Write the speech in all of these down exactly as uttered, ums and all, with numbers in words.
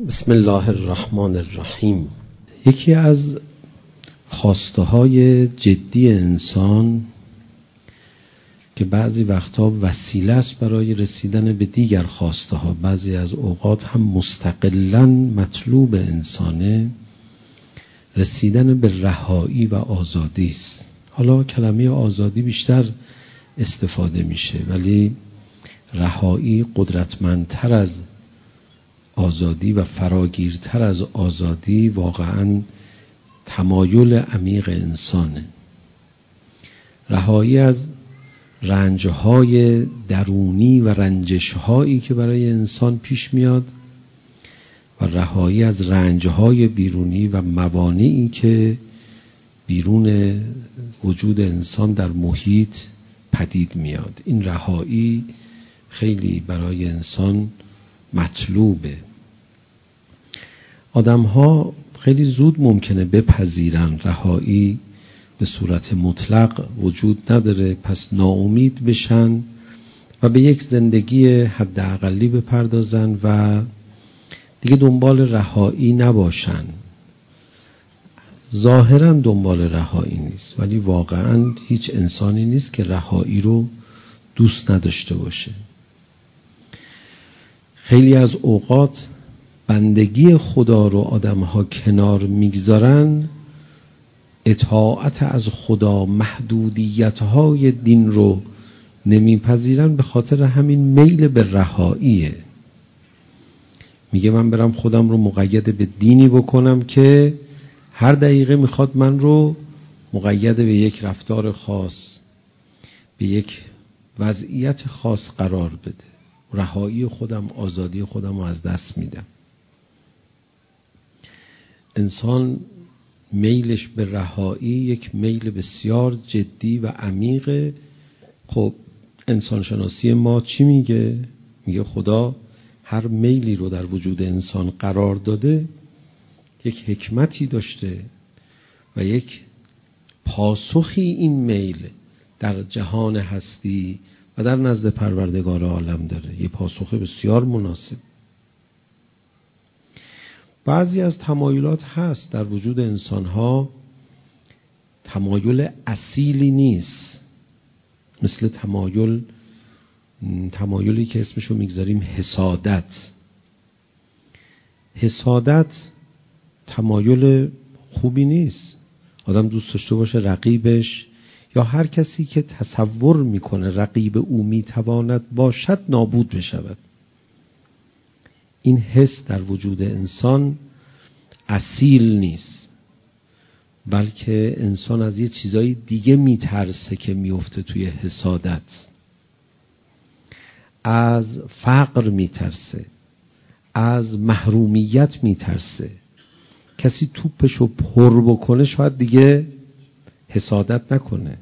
بسم الله الرحمن الرحیم. یکی از خواسته های جدی انسان که بعضی وقتها وسیله است برای رسیدن به دیگر خواسته ها، بعضی از اوقات هم مستقلاً مطلوب انسانه، رسیدن به رهایی و آزادی است. حالا کلمه آزادی بیشتر استفاده میشه، ولی رهایی قدرتمندتر از آزادی و فراگیرتر از آزادی واقعاً تمایل عمیق انسانه. رهایی از رنجهای درونی و رنجشهایی که برای انسان پیش میاد و رهایی از رنجهای بیرونی و موانعی که بیرون وجود انسان در محیط پدید میاد. این رهایی خیلی برای انسان مطلوبه. آدم‌ها خیلی زود ممکنه بپذیرن رهایی به صورت مطلق وجود نداره، پس ناامید بشن و به یک زندگی حداقلی بپردازن و دیگه دنبال رهایی نباشن. ظاهراً دنبال رهایی نیست، ولی واقعاً هیچ انسانی نیست که رهایی رو دوست نداشته باشه. خیلی از اوقات بندگی خدا رو آدم‌ها کنار میگذارن، اطاعت از خدا، محدودیت‌های دین رو نمیپذیرن، به خاطر همین میل به رهاییه. میگه من برم خودم رو مقید به دینی بکنم که هر دقیقه میخواد من رو مقید به یک رفتار خاص، به یک وضعیت خاص قرار بده. رهایی خودم، آزادی خودم رو از دست میدم. انسان میلش به رهایی یک میل بسیار جدی و عمیقه. خب انسان شناسی ما چی میگه؟ میگه خدا هر میلی رو در وجود انسان قرار داده، یک حکمتی داشته و یک پاسخی این میل در جهان هستی و در نزد پروردگار عالم داره، یه پاسخ بسیار مناسب. بعضی از تمایلات هست در وجود انسان‌ها، تمایل اصیلی نیست، مثل تمایل تمایلی که اسمشو میگذاریم حسادت. حسادت تمایل خوبی نیست. آدم دوست داشته باشه رقیبش یا هر کسی که تصور میکنه رقیب او میتواند باشد نابود بشود. این حس در وجود انسان اصیل نیست، بلکه انسان از یه چیزای دیگه میترسه که میفته توی حسادت. از فقر میترسه، از محرومیت میترسه. کسی توپشو پر بکنه شاید دیگه حسادت نکنه.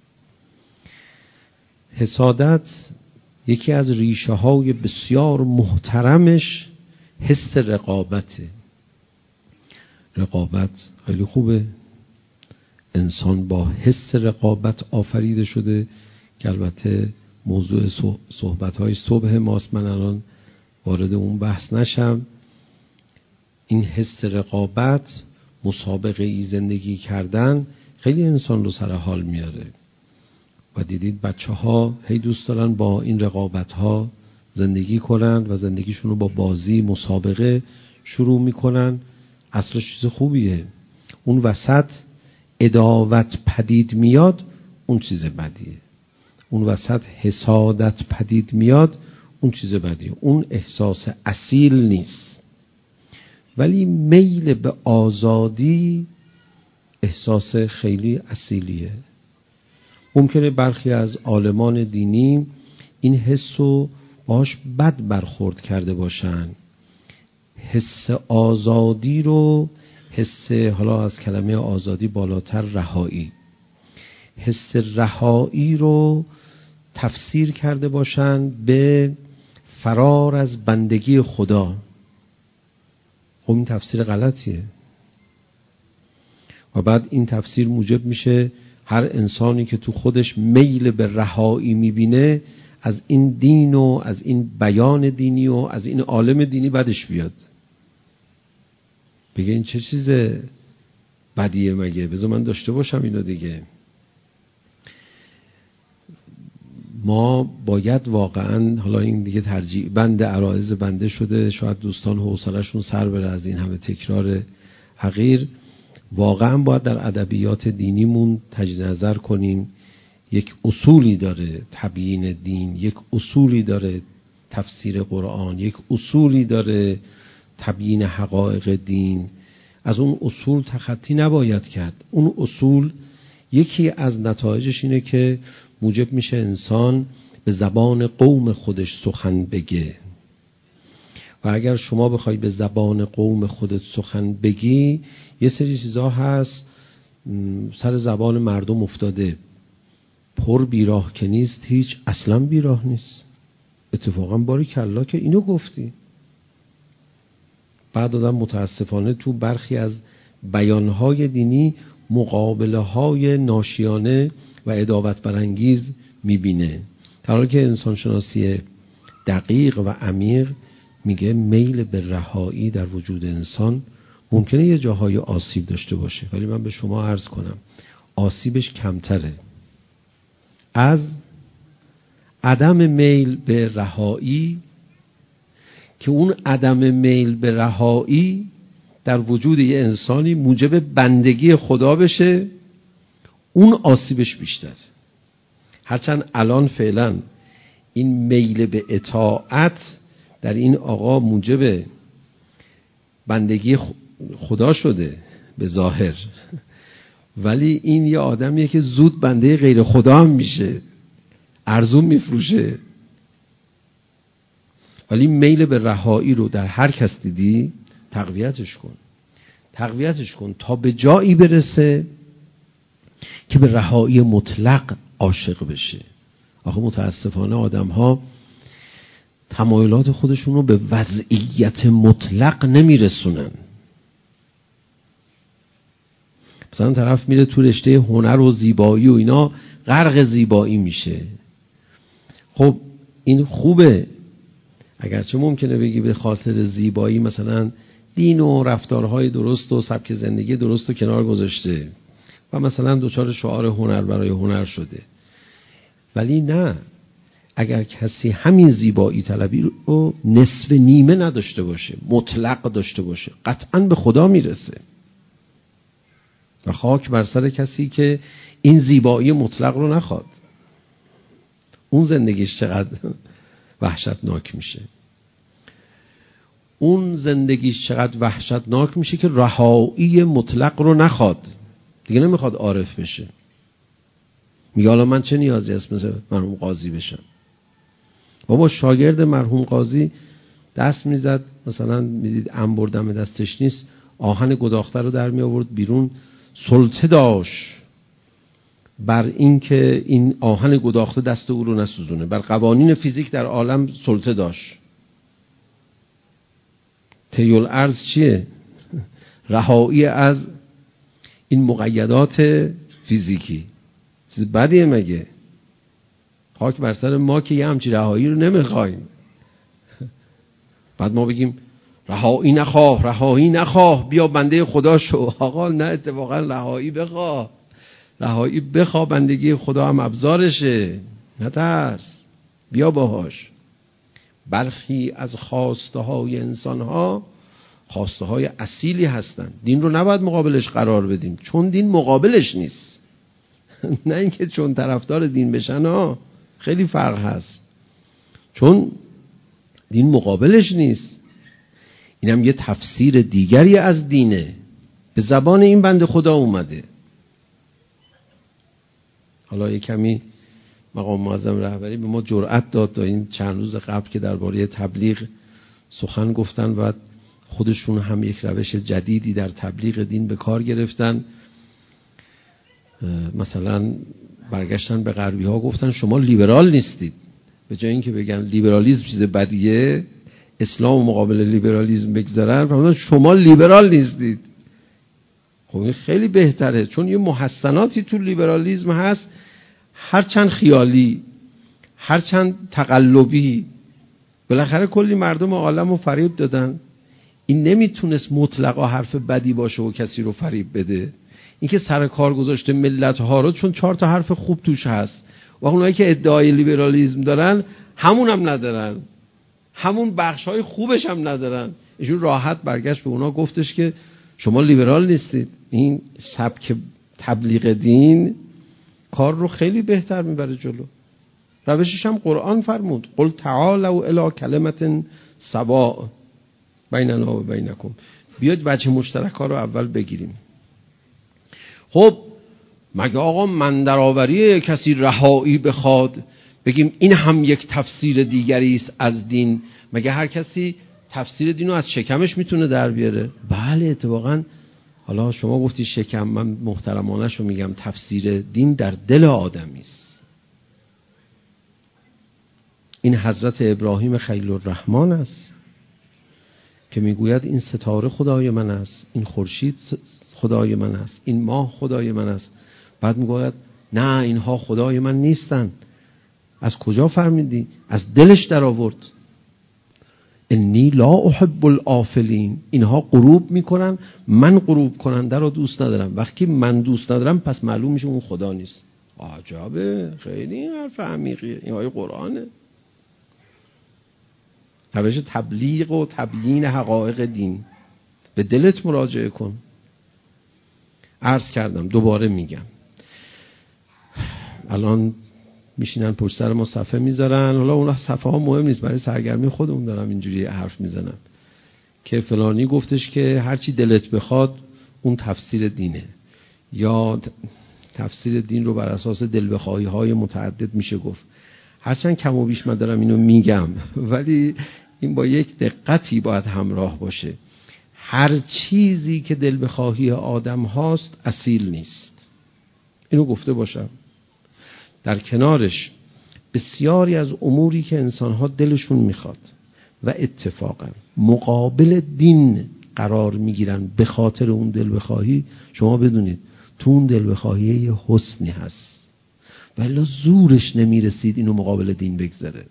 حسادت یکی از ریشه های بسیار محترمش حس رقابته. رقابت خیلی خوبه. انسان با حس رقابت آفریده شده که البته موضوع صحبت‌های صبح ماست، من الان وارد اون بحث نشم. این حس رقابت، مسابقه ای زندگی کردن خیلی انسان رو سر حال میاره و دیدید بچه ها هی دوست دارن با این رقابت ها زندگی کنن و زندگیشون رو با بازی مسابقه شروع میکنن. اصلش چیز خوبیه. اون وسط عداوت پدید میاد، اون چیز بدیه. اون وسط حسادت پدید میاد، اون چیز بدیه. اون احساس اصیل نیست. ولی میل به آزادی احساس خیلی اصیلیه. ممکنه برخی از عالمان دینی این حس رو باش بد برخورد کرده باشن. حس آزادی رو، حس حالا از کلمه آزادی بالاتر رهایی، حس رهایی رو تفسیر کرده باشن به فرار از بندگی خدا. خب این تفسیر غلطیه و بعد این تفسیر موجب میشه هر انسانی که تو خودش میل به رهایی میبینه از این دین و از این بیان دینی و از این عالم دینی بدش بیاد. بگه این چه چیز بدیه مگه، بذار من داشته باشم اینو دیگه. ما باید واقعا، حالا این دیگه ترجیح بند عرایض بنده شده، شاید دوستان حوصله‌شون سر بره از این همه تکرار حقیر، واقعا باید در ادبیات دینیمون تجدید نظر کنیم. یک اصولی داره تبیین دین، یک اصولی داره تفسیر قرآن، یک اصولی داره تبیین حقایق دین. از اون اصول تخطی نباید کرد. اون اصول یکی از نتایجش اینه که موجب میشه انسان به زبان قوم خودش سخن بگه. و اگر شما بخوای به زبان قوم خودت سخن بگی، یه سری چیزا هست سر زبان مردم افتاده، پر بیراه که نیست هیچ اصلا بیراه نیست. اتفاقا باری کلا که اینو گفتی. بعد آدم متاسفانه تو برخی از بیانهای دینی مقابله های ناشیانه و عداوت برانگیز میبینه، در حالی که انسانشناسی دقیق و عمیق میگه میل به رهایی در وجود انسان ممکنه یه جاهای آسیب داشته باشه، ولی من به شما عرض کنم آسیبش کمتره از عدم میل به رهایی، که اون عدم میل به رهایی در وجود یه انسانی موجب بندگی خدا بشه، اون آسیبش بیشتر. هرچند الان فعلا این میل به اطاعت در این آقا موجب بندگی خدا شده به ظاهر، ولی این یه آدمیه که زود بنده غیر خدا هم میشه، ارزون میفروشه. ولی میل به رهایی رو در هر کس دیدی تقویتش کن، تقویتش کن تا به جایی برسه که به رهایی مطلق عاشق بشه. آخه متاسفانه آدم ها تمایلات خودشون رو به وضعیت مطلق نمیرسونن. مثلا طرف میره تو رشته هنر و زیبایی و اینا غرق زیبایی میشه. خب این خوبه، اگرچه ممکنه بگی به خاطر زیبایی مثلا دین و رفتارهای درست و سبک زندگی درست رو کنار گذاشته و مثلا دوچار شعار هنر برای هنر شده، ولی نه، اگر کسی همین زیبایی طلبی رو نصف نیمه نداشته باشه، مطلق داشته باشه، قطعاً به خدا میرسه. و خاک بر سر کسی که این زیبایی مطلق رو نخواد. اون زندگیش چقدر وحشتناک میشه. اون زندگیش چقدر وحشتناک میشه که رهایی مطلق رو نخواد. دیگه نمیخواد عارف بشه. میگه حالا من چه نیازی هست مثل مرحوم قاضی بشم؟ بابا شاگرد مرحوم قاضی دست میزد، مثلا میدید انبر دم دستش نیست، آهن گداخته رو در می آورد بیرون، سلطه داشت بر این که این آهن گداخته دست او رو نسوزونه. بر قوانین فیزیک در عالم سلطه داشت. طیل ارز چیه؟ رهایی از این مقیدات فیزیکی. چیز بدیه مگه؟ خاک بر سر ما که یه همچی رهایی رو نمیخوایم. بعد ما بگیم رهایی نخواه، رهایی نخواه، بیا بنده خدا شو. آقا نه، اتفاقا رهایی بخواه، رهایی بخواه، بندگی خدا هم ابزارشه، نترس، بیا باهاش. برخی از خواسته های انسان ها خواسته های اصیلی هستن، دین رو نباید مقابلش قرار بدیم، چون دین مقابلش نیست. نه اینکه چون طرفدار دین بشن ها، خیلی فرق هست. چون دین مقابلش نیست، اینم یه تفسیر دیگری از دینه، به زبان این بنده خدا اومده. حالا یه کمی مقام معظم رهبری به ما جرأت داد تا این چند روز قبل که درباره تبلیغ سخن گفتن و خودشون هم یک روش جدیدی در تبلیغ دین به کار گرفتن. مثلا برگشتن به غربی ها گفتن شما لیبرال نیستید، به جای اینکه بگن لیبرالیسم چیز بدیه، اسلام و مقابل لیبرالیسم بگذارن، فرمودن شما لیبرال نیستید. خب این خیلی بهتره، چون یه محسناتی تو لیبرالیسم هست، هرچند خیالی، هرچند تقلبی، بالاخره کلی مردم عالم رو فریب دادن. این نمیتونست مطلقا حرف بدی باشه و کسی رو فریب بده. این که سر کار گذاشته ملت ها رو چون چهار تا حرف خوب توش هست و اونایی که ادعای لیبرالیسم دارن همون هم ندارن، همون بخش های خوبش هم ندارن. ایشون راحت برگشت به اونا گفتش که شما لیبرال نیستید. این سبک تبلیغ دین کار رو خیلی بهتر میبره جلو. روشش هم قرآن فرمود قل تعالوا الی کلمة سواء بیننا و بینکم. بیاید وجه مشترک ها رو اول بگیریم. خب مگه آقا من درآوری کسی رهایی بخواد بگیم این هم یک تفسیر دیگری است از دین؟ مگه هر کسی تفسیر دین رو از شکمش میتونه در بیاره؟ بله اتفاقا. حالا شما گفتی شکم، من محترمانش رو میگم تفسیر دین در دل آدمی است. این حضرت ابراهیم خلیل الرحمن است که میگوید این ستاره خدای من است، این خورشید خدای من است، این ماه خدای من است. بعد میگوید نه اینها خدای من نیستن. از کجا فهمیدی؟ از دلش در آورد. انی لا احب الافلین. اینها غروب میکنن، من غروب کننده رو دوست ندارم. وقتی من دوست ندارم پس معلوم میشه اون خدا نیست. عجبه، خیلی این حرف عمیقیه. این آیه قرآنه. روش تبلیغ و تبیین حقایق دین. به دلت مراجعه کن. عرض کردم دوباره میگم، الان میشینن پشت سر ما صفحه میذارن. حالا اون صفحه ها مهم نیست، برای سرگرمی خودمون دارم اینجوری حرف میزنم که فلانی گفتش که هرچی دلت بخواد اون تفسیر دینه، یا تفسیر دین رو بر اساس دل بخواهی های متعدد میشه گفت. هرچند کم و بیش من دارم اینو میگم، ولی این با یک دقتی باید همراه باشه. هر چیزی که دل بخواهی آدم هاست اصیل نیست. اینو گفته باشم. در کنارش بسیاری از اموری که انسانها دلشون میخواد و اتفاقا مقابل دین قرار میگیرن به خاطر اون دل بخواهی، شما بدونید تو اون دل بخواهی یه حسنی هست ولی زورش نمیرسید اینو مقابل دین بگذاره.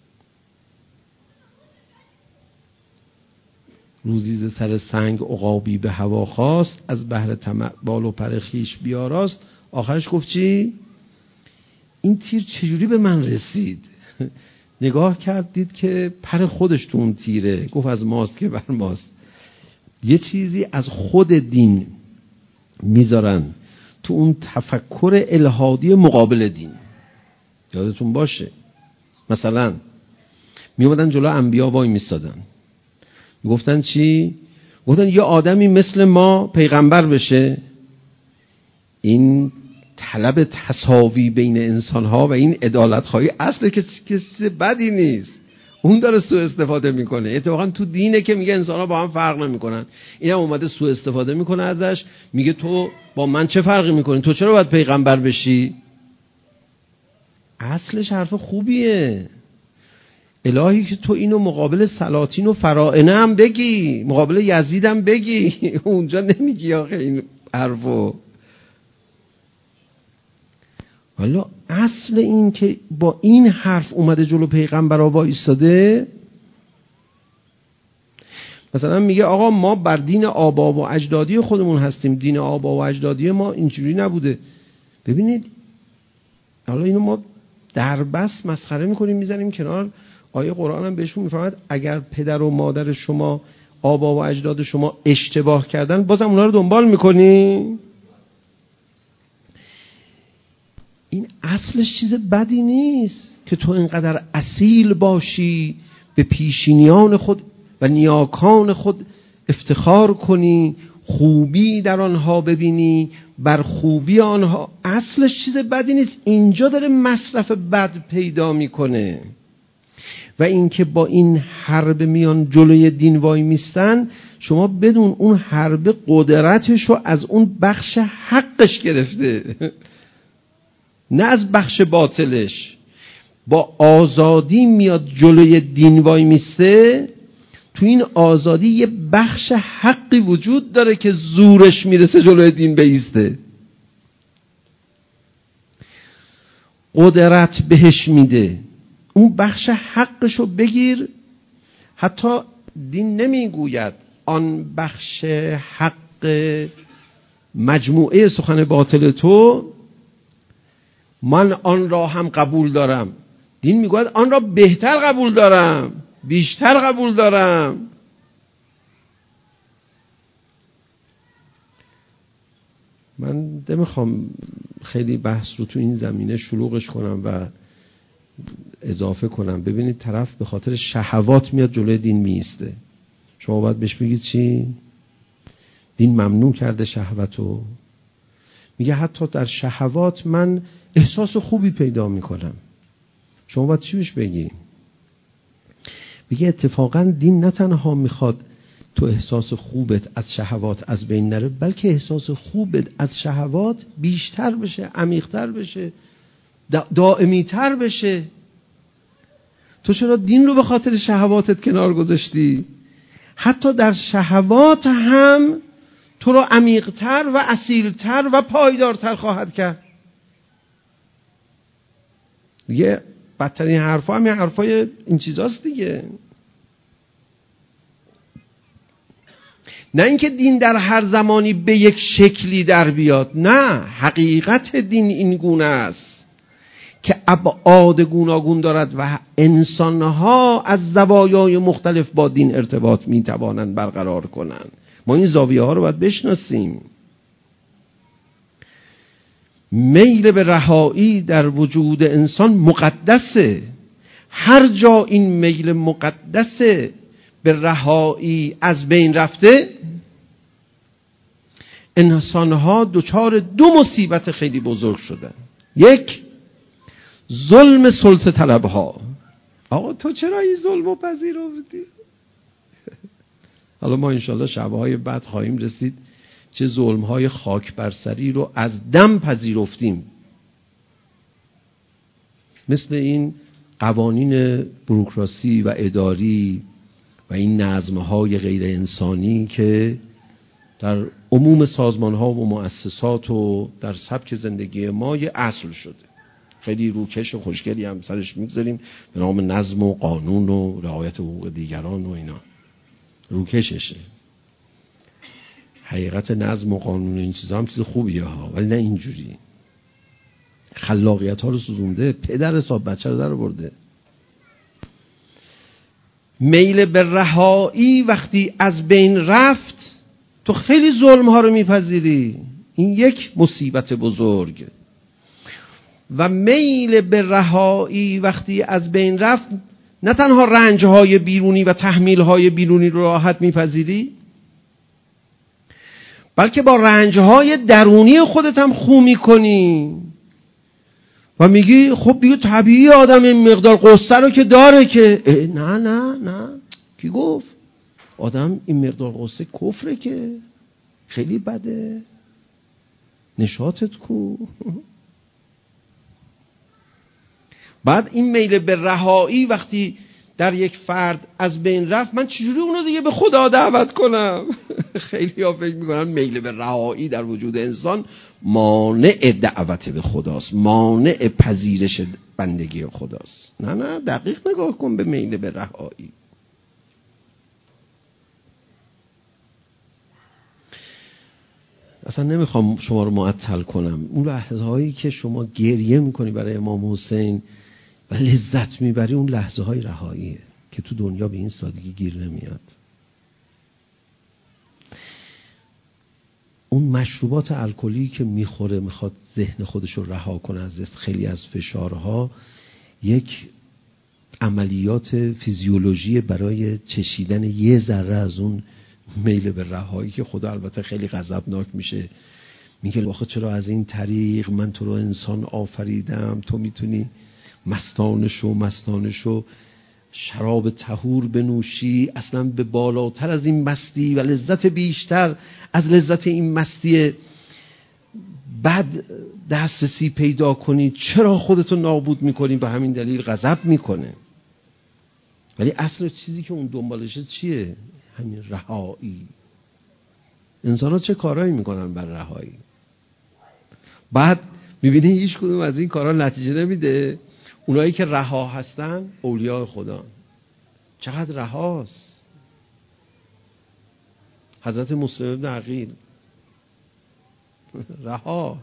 روزی ز سر سنگ عقابی به هوا خواست، از بحر طمع بال و پر خویش بیاراست. آخرش گفت چی؟ این تیر چجوری به من رسید؟ نگاه کردید که پر خودش تو اون تیره. گفت از ماست که بر ماست. یه چیزی از خود دین میذارن تو اون تفکر الهادی مقابل دین. یادتون باشه مثلا میومدن جلو انبیا وای میستادن، گفتن چی؟ گفتن یه آدمی مثل ما پیغمبر بشه. این طلب تساوی بین انسان‌ها و این عدالت‌خواهی اصل کسی بدی نیست. اون داره سوء استفاده میکنه. اتفاقا تو دینه که میگه انسان‌ها با هم فرق نمیکنن. اینم اومده سوء استفاده میکنه ازش، میگه تو با من چه فرقی میکنی؟ تو چرا باید پیغمبر بشی؟ اصلش حرف خوبیه. الهی که تو اینو مقابل سلاطین و فراعنه هم بگی، مقابل یزید هم بگی، اونجا نمیگی آخه این حرفو. حالا اصل این که با این حرف اومده جلو پیغمبرها وایساده، مثلا میگه آقا ما بر دین آبا و اجدادی خودمون هستیم، دین آبا و اجدادی ما اینجوری نبوده. ببینید حالا اینو ما در بس مسخره میکنیم میزنیم کنار. آیه قرآن هم بهشون میفرماید اگر پدر و مادر شما آبا و اجداد شما اشتباه کردن بازم اونا رو دنبال میکنی؟ این اصلش چیز بدی نیست که تو اینقدر اصیل باشی، به پیشینیان خود و نیاکان خود افتخار کنی، خوبی در آنها ببینی، بر خوبی آنها. اصلش چیز بدی نیست. اینجا داره مصرف بد پیدا میکنه. و اینکه با این حرب میان جلوی دین وای میستن، شما بدون اون حرب قدرتشو از اون بخش حقش گرفته، نه از بخش باطلش. با آزادی میاد جلوی دین وای میسته. تو این آزادی یه بخش حقی وجود داره که زورش میرسه جلوی دین بیسته، قدرت بهش میده. اون بخش حقشو بگیر. حتی دین نمیگوید آن بخش حق مجموعه سخن باطل تو من آن را هم قبول دارم. دین میگوید آن را بهتر قبول دارم، بیشتر قبول دارم. من نمیخوام خیلی بحث رو تو این زمینه شلوغش کنم و اضافه کنم. ببینید طرف به خاطر شهوات میاد جلوی دین میسته، شما باید بهش بگید چی؟ دین ممنوع کرده شهوتو. میگه حتی در شهوات من احساس خوبی پیدا میکنم. شما باید چی بهش بگی؟ میگه اتفاقا دین نه تنها میخواد تو احساس خوبت از شهوات از بین نره، بلکه احساس خوبت از شهوات بیشتر بشه، عمیق‌تر بشه، دائمی‌تر بشه. تو چرا دین رو به خاطر شهواتت کنار گذاشتی؟ حتی در شهوات هم تو رو عمیق‌تر و اصیل‌تر و پایدارتر خواهد کرد. دیگه بدترین حرفا هم حرفای این چیزاست دیگه. نه اینکه دین در هر زمانی به یک شکلی در بیاد، نه، حقیقت دین این گونه است که ابعاد گوناگون دارد و انسانها از زوایای مختلف با دین ارتباط میتوانند برقرار کنند. ما این زاویه ها رو باید بشناسیم. میل به رهایی در وجود انسان مقدسه. هر جا این میل مقدسه به رهایی از بین رفته، انسانها دچار دو مصیبت خیلی بزرگ شدن. یک، ظلم سلطه طلبها. آقا تو چرا این ظلمو پذیرفتی؟ حالا ما انشالله شبهای بعد خواهیم رسید چه ظلمهای خاک بر سری رو از دم پذیرفتیم. مثل این قوانین بوروکراسی و اداری و این نظمهای غیر انسانی که در عموم سازمانها و مؤسسات و در سبک زندگی ما یه اصل شده. خیلی روکش و خوشگلی هم سرش میگذاریم به نام نظم و قانون و رعایت حقوق دیگران و اینا. روکششه. حقیقت نظم و قانون و این چیزا هم چیز خوبیه ها، ولی نه اینجوری. خلاقیت ها رو سوزونده، پدر حساب بچه رو در برده. میل به رهایی وقتی از بین رفت، تو خیلی ظلم ها رو میپذیری. این یک مصیبت بزرگ. و میل به رهایی وقتی از بین رفت، نه تنها رنج های بیرونی و تحمیل های بیرونی رو راحت میپذیری، بلکه با رنج های درونی خودت هم خو میکنی و میگی خب دیگه طبیعی آدم این مقدار قصه رو که داره که نه نه نه کی گفت آدم این مقدار قصه کفره که خیلی بده، نشاطت کو. بعد این میل به رهایی وقتی در یک فرد از بین رفت، من چجوری اونو دیگه به خدا دعوت کنم؟ خیلی ها فکر میکنن میل به رهایی در وجود انسان مانع دعوت به خداست، مانع پذیرش بندگی خداست. نه نه، دقیق نگاه کن به میل به رهایی. اصلا نمیخوام شما رو معطل کنم. اون لحظه هایی که شما گریه میکنی برای امام حسین و لذت میبری، اون لحظه های رهاییه که تو دنیا به این سادگی گیر نمیاد. اون مشروبات الکلی که میخوره، میخواد ذهن خودش رو رها کنه از خیلی از فشارها، یک عملیات فیزیولوژی برای چشیدن یه ذره از اون میل به رهایی که خدا البته خیلی غضبناک میشه. میگه واخه چرا از این طریق من تو رو انسان آفریدم، تو میتونی مستانشو مستانشو شراب طهور بنوشی، اصلا به بالاتر از این مستی و لذت بیشتر از لذت این مستی بد دسترسی پیدا کنی. چرا خودتو نابود میکنی؟ به همین دلیل غضب میکنه. ولی اصل چیزی که اون دنبالشه چیه؟ همین رهایی. انسان ها چه کارهایی میکنن بر رهایی؟ بعد میبینی هیچ کدوم از این کارها نتیجه نمیده. اونایی که رها هستن اولیاء خدا. چقدر رهاست. حضرت مسلم ابن عقیل رها.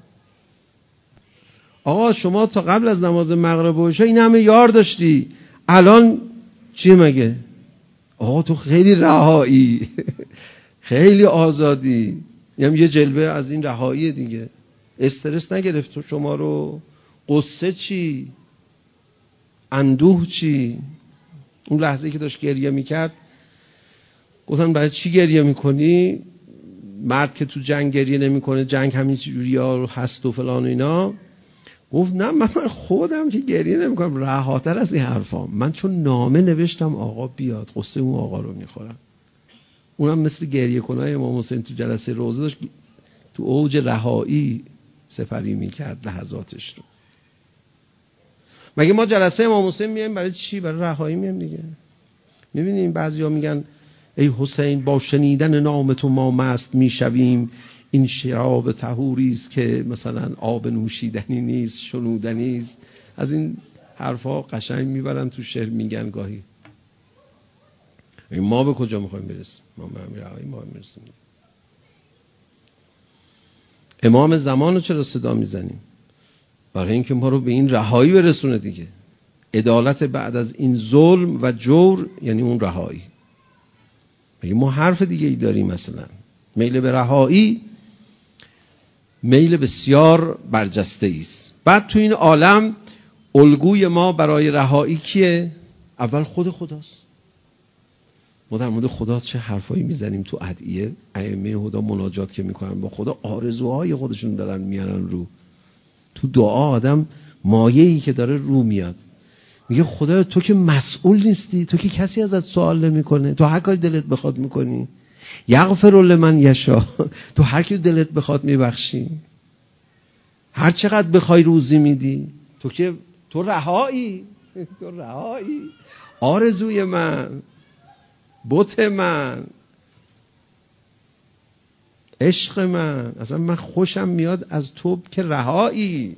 آقا شما تا قبل از نماز مغرب و عشا این همه یار داشتی، الان چی مگه؟ آقا تو خیلی رهایی خیلی آزادی. یعنی یه جلوه از این رهایی دیگه. استرس نگرفت تو شما رو؟ قصه چی؟ اندوه چی؟ اون لحظه که داشت گریه میکرد گفتن برای چی گریه میکنی؟ مرد که تو جنگ گریه نمیکنه، جنگ همین جوریا رو هست و فلان و اینا. گفت نه من خودم که گریه نمیکنم، رهاتر از این حرفام. من چون نامه نوشتم آقا بیاد، قصه اون آقا رو میخورم. اونم مثل گریه کنای امام حسین تو جلسه روزه داشت تو اوج رهایی سپری میکرد لحظاتش رو. مگه ما جلسه امام حسین میایم برای چی؟ برای رهایی میایم دیگه. میبینیم بعضیا میگن ای حسین با شنیدن نام تو ما مست میشویم، این شراب طهوری است که مثلا آب نوشیدنی نیست، شنودنی است. از این حرفا قشنگ میبرن تو شعر میگن گاهی. ما به کجا میخوایم برسیم؟ ما به همین رهایی ما میرسیم. امام زمان رو چرا صدا میزنیم؟ برای اینکه ما رو به این رهایی برسونه دیگه. عدالت بعد از این ظلم و جور یعنی اون رهایی. مگه ما حرف دیگه ای داریم؟ مثلا میل به رهایی میل بسیار برجسته است. بعد تو این عالم الگوی ما برای رهایی کیه؟ اول خود خداست. ما در مورد خدا چه حرفایی میزنیم تو ادعیه؟ ائمه هدا مناجات که میکنن با خدا آرزوهای خودشون دارن میارن رو. تو دعا آدم مایه‌ای که داره رو میاد میگه خدا تو که مسئول نیستی، تو که کسی ازت سوال نمیکنه، تو هر کاری دلت بخواد میکنی. یغفر لمن یشاء، تو هر کی دلت بخواد میبخشی، هر چقدر بخوای روزی میدی. تو که تو رهایی، تو رهایی. آرزوی من، بت من، عشق من، اصلا من خوشم میاد از تو که رهایی.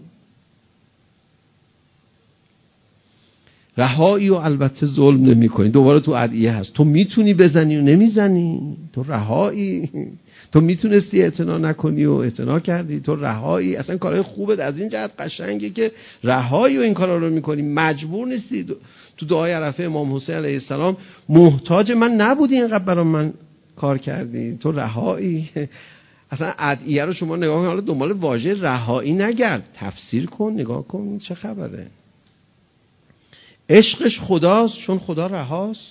رهایی و البته ظلم نمی کنی. دوباره تو ادعیه هست تو میتونی بزنی و نمیزنی، تو رهایی. تو میتونستی اعتنا نکنی و اعتنا کردی، تو رهایی. اصلا کارهای خوبت از این جهت قشنگه که رهایی و این کارا رو میکنی، مجبور نیستی. تو دعای عرفه امام حسین علیه السلام محتاج من نبودی، اینقدر برای من کار کردی، تو رهایی. اصلا ادعیه رو شما نگاه کن، حالا دنبال واژه رهایی نگرد، تفسیر کن، نگاه کن چه خبره. عشقش خداست چون خدا رهاست.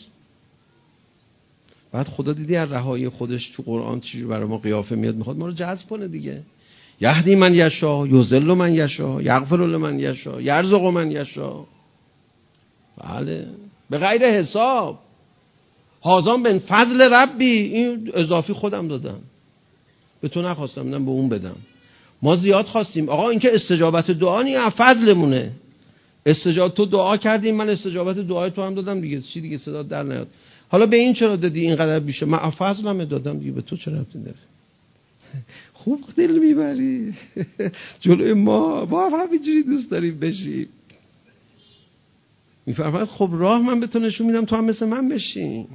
بعد خدا دیدی از رهایی خودش تو قرآن چیزی برای ما قیافه میاد، میخواد ما رو جذب کنه دیگه. یهدی من یشاء، یضل من یشاء، یغفر لمن یشاء، یرزق من یشاء. بله به غیر حساب. هازان بن فضل ربی، این اضافی خودم دادم، به تو نخواستم، بدم به اون بدم. ما زیاد خواستیم آقا، این که استجابت دعا نی، فضلمونه. استجابت تو دعا کردیم، من استجابت دعای تو هم دادم دیگه، چی دیگه صدا در نیاد. حالا به این چرا دادی اینقدر بیشه؟ من فضلم دادم دیگه، به تو چرا ربطی داره؟ خوب دل میبری جلوی ما، ما هم همینجوری دوست داریم بشی. میفرماید خب راه من به تو نشون میدم، تو هم مثل من بشین.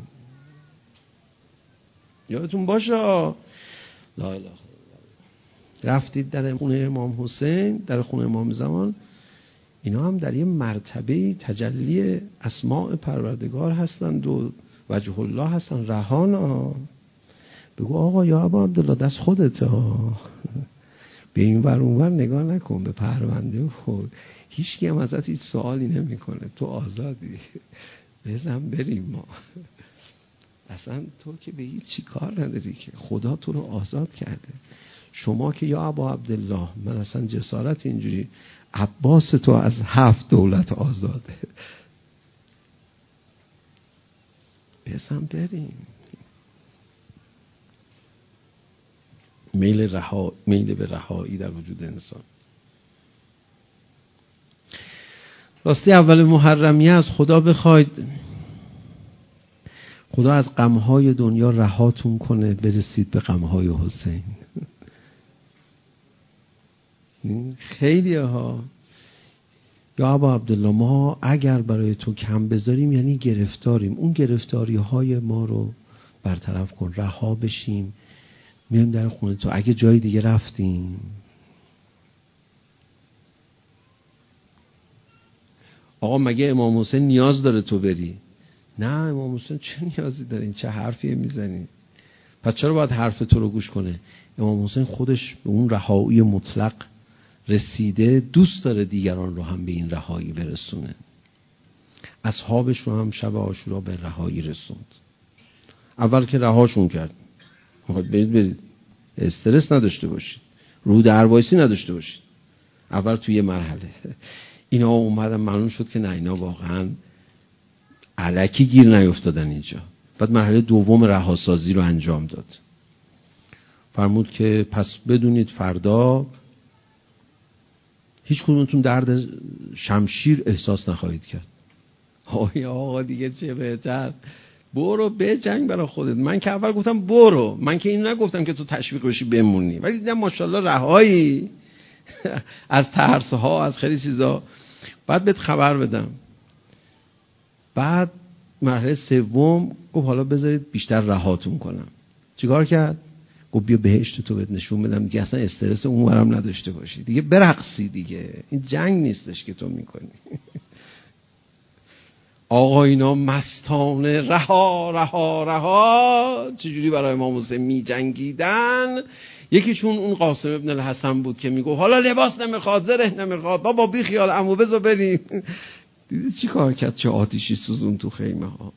یادتون باشه لا اله الا. رفتید در خونه امام حسین، در خونه امام زمان، اینا هم در یه مرتبه تجلی اسماء پروردگار هستند و وجه الله هستن. رهانا بگو آقا یا ابا عبدالله دست خودت ها، به این ور اون ور نگاه نکن، به پرونده خود. هیچ کی هم ازت هیچ سوالی نمی کنه، تو آزادی، بزن بریم. ما اصلا تو که به هیچ چی کار نداری که، خدا تو رو آزاد کرده. شما که یا ابا عبدالله، من اصلا جسارت اینجوری، عباس تو از هفت دولت آزاده، بزن بریم. میل رها، میل به رهایی در وجود انسان. راستی اول محرمیه از خدا بخواید خدا از غمهای دنیا رهاتون کنه، برسید به غمهای حسین. خیلی ها یا ابا عبدالله، ما اگر برای تو کم بذاریم یعنی گرفتاریم، اون گرفتاری های ما رو برطرف کن، رها بشیم، میایم در خونه تو. اگه جای دیگه رفتیم، آقا مگه امام حسین نیاز داره تو بری؟ نه امام حسین چه نیازی داره؟ این چه حرفیه میزنی؟ پس چرا باید حرف تو رو گوش کنه؟ امام حسین خودش به اون رهایی مطلق رسیده، دوست داره دیگران رو هم به این رهایی برسونه. اصحابش رو هم شب عاشورا به رهایی رسوند. اول که رهاشون کرد، میخواد برید برید استرس نداشته باشید، رو دربایسی نداشته باشید. اول توی یه مرحله اینا اومدن، معلوم شد که نه اینا واقعا الکی گیر نیفتادن اینجا. بعد مرحله دوم رهاسازی رو انجام داد. فرمود که پس بدونید فردا هیچ کدومتون درد شمشیر احساس نخواهید کرد. آی آقا دیگه چه بهتر، برو به جنگ برای خودت. من که اول گفتم برو، من که این نگفتم که تو تشویق بشی بمونی، ولی دیدم ماشاءالله رهایی از ترس ها، از خیلی چیزا. بعد بهت خبر بدم. بعد مرحله سوم گفت حالا بذارید بیشتر رهاتون کنم. چیکار کرد؟ گفت بیا بهشت تو بهت نشون بدم، دیگه اصلا استرس اونورم نداشته باشی، دیگه برقصی، دیگه این جنگ نیستش که تو میکنی. آقا اینا مستانه رها رها رها چجوری برای امام حسین می جنگیدن. یکیشون اون قاسم ابن الحسن بود که میگه حالا لباس نمیخواد، زره نمیخواد، بابا بی خیال عمو بزو بریم. دیدی چی کار کرد؟ چه آتیشی سوزون تو خیمه ها.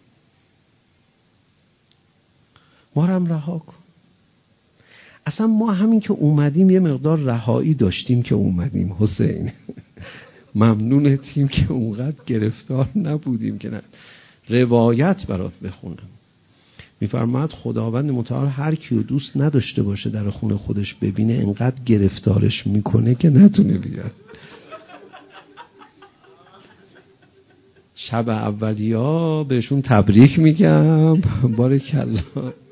ما رو هم رها کن. اصلا ما همین که اومدیم یه مقدار رهایی داشتیم که اومدیم حسین. ممنونتیم که اونقدر گرفتار نبودیم که نه. روایت برات بخونم، میفرماد خداوند متعال هر کیو دوست نداشته باشه در خونه خودش ببینه، انقدر گرفتارش میکنه که نتونه بیاد. شب اولیا بهشون تبریک میگم، بارکالله.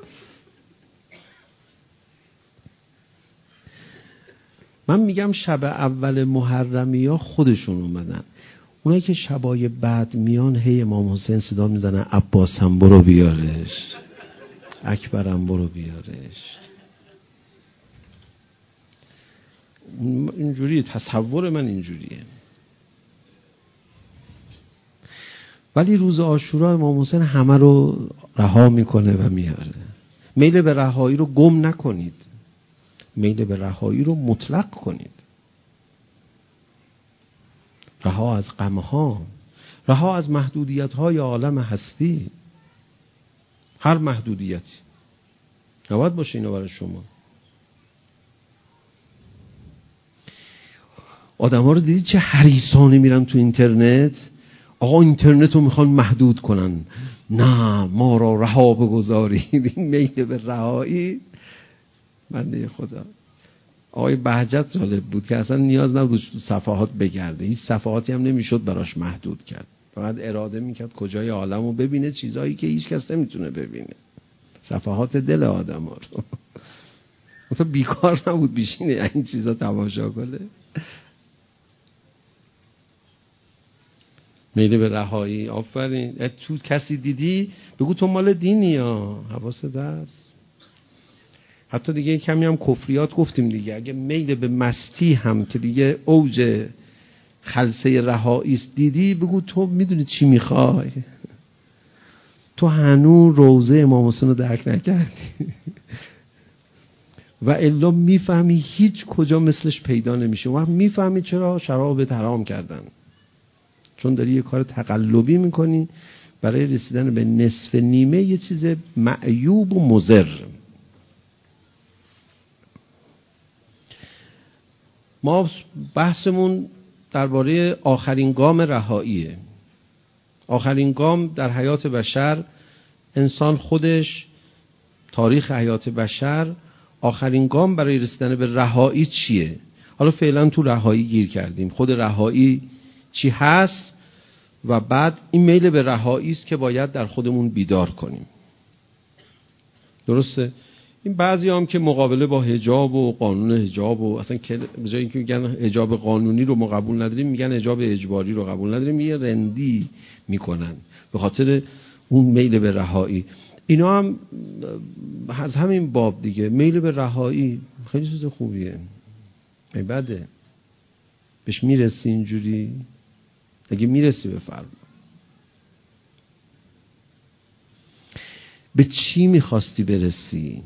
من میگم شب اول محرمی ها خودشون اومدن. اونایی که شبای بعد میان هی امام حسین صدا میزنن عباسم برو بیارش، اکبرم برو بیارش. اینجوریه، تصور من اینجوریه. ولی روز عاشورا امام حسین همه رو رها میکنه و میاره. میل به رهایی رو گم نکنید، میل به رهایی رو مطلق کنید. رها از غمها، رها از محدودیت های عالم هستی. هر محدودیتی نباید باشه اینا برای شما. آدم ها رو دیدید چه حریصانه میرن تو اینترنت؟ آقا اینترنت رو میخوان محدود کنن. نه ما را رها بگذارید. این میل به رهایی. بنده خدا آقای بهجت جالب بود که اصلا نیاز نبود تو صفحات بگرده، هیچ صفحاتی هم نمیشد براش محدود کرد، فقط اراده میکرد کجای عالم رو ببینه، چیزایی که هیچ کس نمیتونه ببینه، صفحات دل آدم ها رو. تو بیکار نبود بیشینه این چیزا تماشا کنه. میل به رهایی. آفرین. تو کسی دیدی بگو تو مال دینی ها، حواست هست. حتی دیگه کمی هم کفریات گفتیم دیگه. اگه میل به مستی هم که دیگه اوج خلسه رهایی است دیدی، بگو تو میدونی چی میخوای، تو هنوز روضه امام حسین رو درک نکردی. و الا میفهمی هیچ کجا مثلش پیدا نمیشه. و میفهمی چرا شراب بهت حرام کردن، چون داری یه کار تقلبی میکنی برای رسیدن به نصف نیمه یه چیز معیوب و مضر. ما بحثمون درباره آخرین گام رهاییه. آخرین گام در حیات بشر، انسان خودش، تاریخ حیات بشر، آخرین گام برای رسیدن به رهایی چیه؟ حالا فعلا تو رهایی گیر کردیم، خود رهایی چی هست و بعد این میل به رهایی است که باید در خودمون بیدار کنیم. درسته؟ این بعضی هم که مقابله با حجاب و قانون حجاب و اصلا که به جای اینکه میگن حجاب قانونی رو ما قبول نداریم، میگن حجاب اجباری رو قبول نداریم، یه رندی میکنن به خاطر اون میل به رهایی. اینا هم از همین باب دیگه. میل به رهایی خیلی چیز خوبیه، ای بده بهش میرسی اینجوری؟ اگه میرسی بفرما. به چی میخواستی برسی؟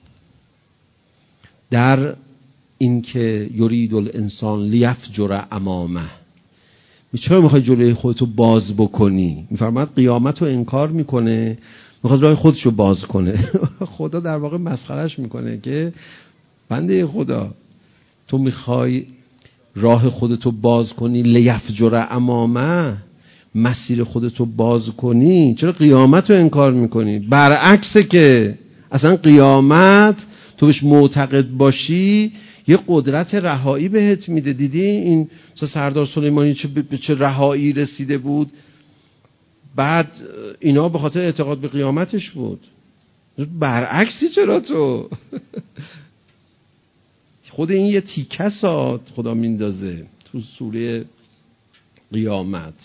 در اینکه یرید الانسان لیفجر امامه، چرا میخوای جلوی خودتو باز بکنی؟ میفرماد قیامت رو انکار میکنه، میخواد راه خودشو باز کنه. خدا در واقع مسخرش میکنه که بنده خدا تو میخوای راه خودتو باز کنی، لیفجر امامه، مسیر خودتو باز کنی، چرا قیامت رو انکار میکنی؟ برعکسه که اصلا قیامت تو بهش معتقد باشی یه قدرت رهایی بهت میده. دیدی این سردار سلیمانی چه به چه رهایی رسیده بود؟ بعد اینا به خاطر اعتقاد به قیامتش بود. برعکسی چرا تو؟ خود این یه تیکه ساد خدا میندازه تو سوره قیامت،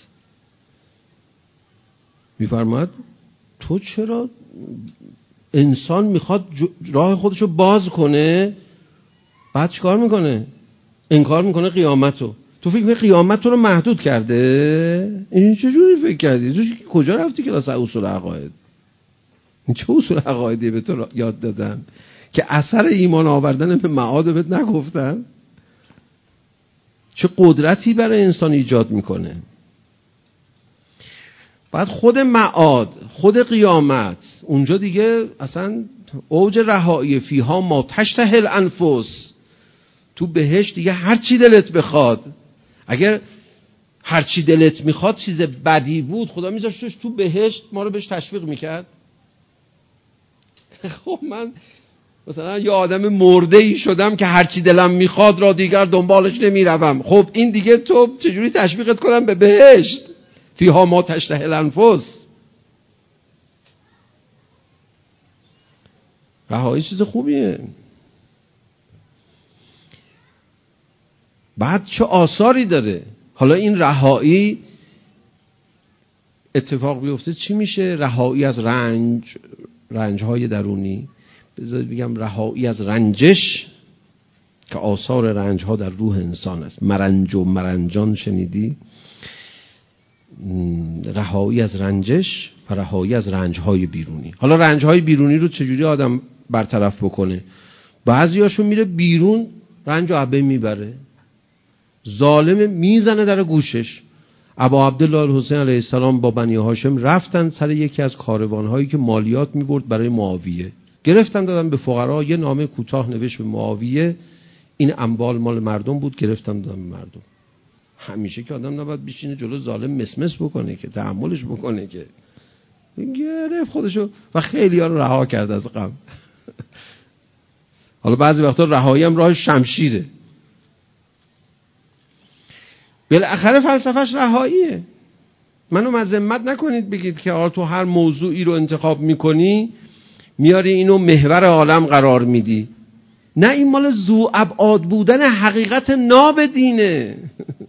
میفرماد تو چرا انسان میخواد راه خودشو باز کنه، بعد چیکار میکنه؟ انکار میکنه قیامتو. تو فکر میکنی قیامت تو رو محدود کرده؟ این چجوری فکر کردی؟ تو کجا رفتی کلاس اصول عقاید؟ این چه اصول عقایدی به تو یاد دادن که اثر ایمان آوردن به معاد بهت نگفتن؟ چه قدرتی برای انسان ایجاد میکنه؟ بعد خود معاد، خود قیامت، اونجا دیگه اصلا اوج رهایی، فیها ما تشتهی الانفس، تو بهشت دیگه هر چی دلت بخواد. اگر هر چی دلت میخواد چیز بدی بود خدا میذاشتش تو بهشت، ما رو بهش تشویق میکرد. خب من مثلا یه آدم مرده ای شدم که هر چی دلم میخواد را دیگر دنبالش نمیروم، خب این دیگه تو چجوری تشویقت کنم به بهشت؟ فیها ما تشتهی الانفس. رهایی چیز خوبیه. بعد چه آثاری داره؟ حالا این رهایی اتفاق بیفته چی میشه؟ رهایی از رنج، رنجهای درونی، بذارید بگم رهایی از رنجش که آثار رنجها در روح انسان است. مرنج و مرنجان شنیدی؟ رهایی از رنجش و رهایی از رنجهای بیرونی. حالا رنجهای بیرونی رو چجوری آدم برطرف بکنه؟ بعضیاشون میره بیرون رنج و عبه میبره، ظالم میزنه در گوشش. ابا عبدالله الحسین علیه السلام با بنی هاشم رفتن سر یکی از کاروانهایی که مالیات میبرد برای معاویه، گرفتن دادن به فقرا، یه نامه کوتاه نوشت به معاویه، این اموال مال مردم بود، گرفتن دادن به مردم. همیشه که آدم نباید بشینه جلو ظالم مسمس بکنه که تحملش بکنه، که گرفت خودشو و خیلی ها رو رها کرد از غم. حالا بعضی وقتا رهایی هم راه شمشیره. بالاخره فلسفهش رهاییه. منو مذمت نکنید بگید که آره تو هر موضوعی رو انتخاب میکنی میاری اینو محور عالم قرار میدی. نه، این مال ذو ابعاد بودن حقیقت ناب دینه.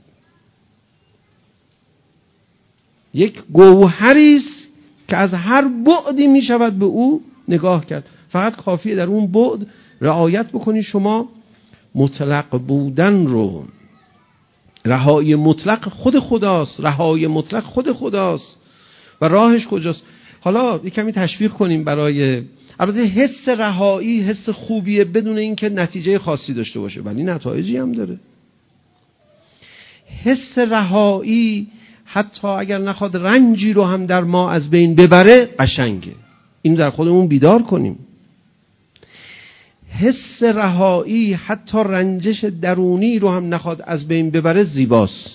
یک گوهری است که از هر بعدی میشود به او نگاه کرد. فقط کافیه در اون بعد رعایت بکنی شما مطلق بودن رو. رهایی مطلق خود خداست، رهایی مطلق خود خداست و راهش کجاست؟ حالا یک کمی تشویق کنیم برای، البته حس رهایی حس خوبیه بدون اینکه نتیجه خاصی داشته باشه، ولی نتایجی هم داره. حس رهایی حتی اگر نخواد رنجی رو هم در ما از بین ببره قشنگه. اینو در خودمون بیدار کنیم. حس رهایی حتی رنجش درونی رو هم نخواد از بین ببره زیباست.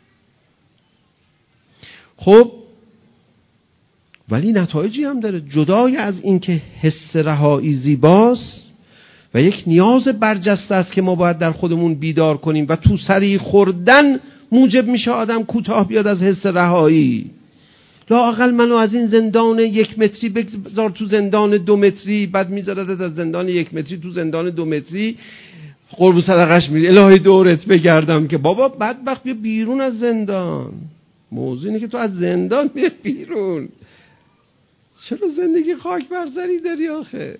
خب ولی نتایجی هم داره. جدای از این که حس رهایی زیباست و یک نیاز برجسته است که ما باید در خودمون بیدار کنیم و تو سری خوردن موجب میشه آدم کوتاه بیاد از حس رهایی. لااقل منو از این زندان یک متری بگذار تو زندان دو متری، بعد میذارد از زندان یک متری تو زندان دو متری، قرب صدقش میری الهی دورت بگردم که بابا بدبخت بیا بیرون از زندان. موضوع اینه که تو از زندان میری بیرون. چرا زندگی خاک بر سری داری آخه؟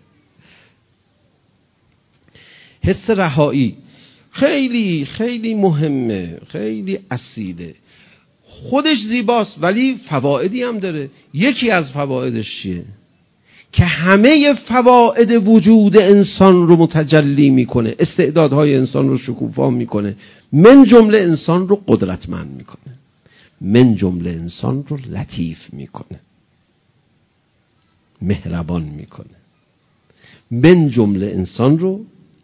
حس رهایی خیلی خیلی مهمه، خیلی اصیله، خودش زیباست ولی فوایدی هم داره. یکی از فوایدش چیه؟ که همه فواید وجود انسان رو متجلی میکنه، استعدادهای انسان رو شکوفا میکنه، من جمله انسان رو قدرتمند میکنه، من جمله انسان رو لطیف میکنه، مهربان میکنه، من جمله انسان رو.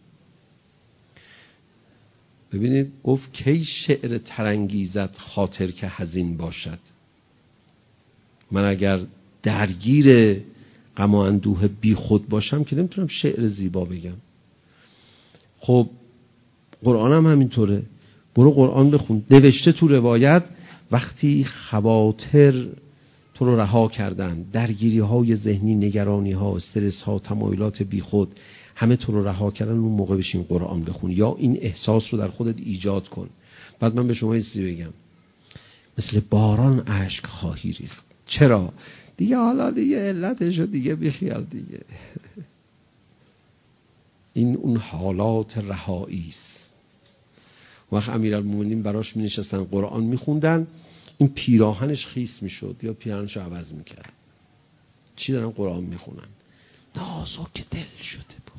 ببینید گفت کی شعر ترانگیزد خاطر که حزین باشد. من اگر درگیر غم و اندوه بی خود باشم که نمیتونم شعر زیبا بگم. خب قرآن هم همینطوره، برو قرآن بخون. نوشته تو روایت وقتی خواطر تو رو رها کردن، درگیری های ذهنی، نگرانی ها، استرس ها، تمایلات بی خود همه تو رو رها کردن، اون موقع بشین قرآن بخون یا این احساس رو در خودت ایجاد کن. بعد من به شما چیزی بگم، مثل باران اشک خواهی ریخت. چرا؟ دیگه حالا دیگه علتشو دیگه بیخیال دیگه. این اون حالات رهایی است. وقت امیرالمومنین براش می نشستن قرآن می خوندن، این پیراهنش خیس می شد یا پیراهنشو عوض می کرد. چی دارن قرآن می خونن؟ نازک دل شده بود.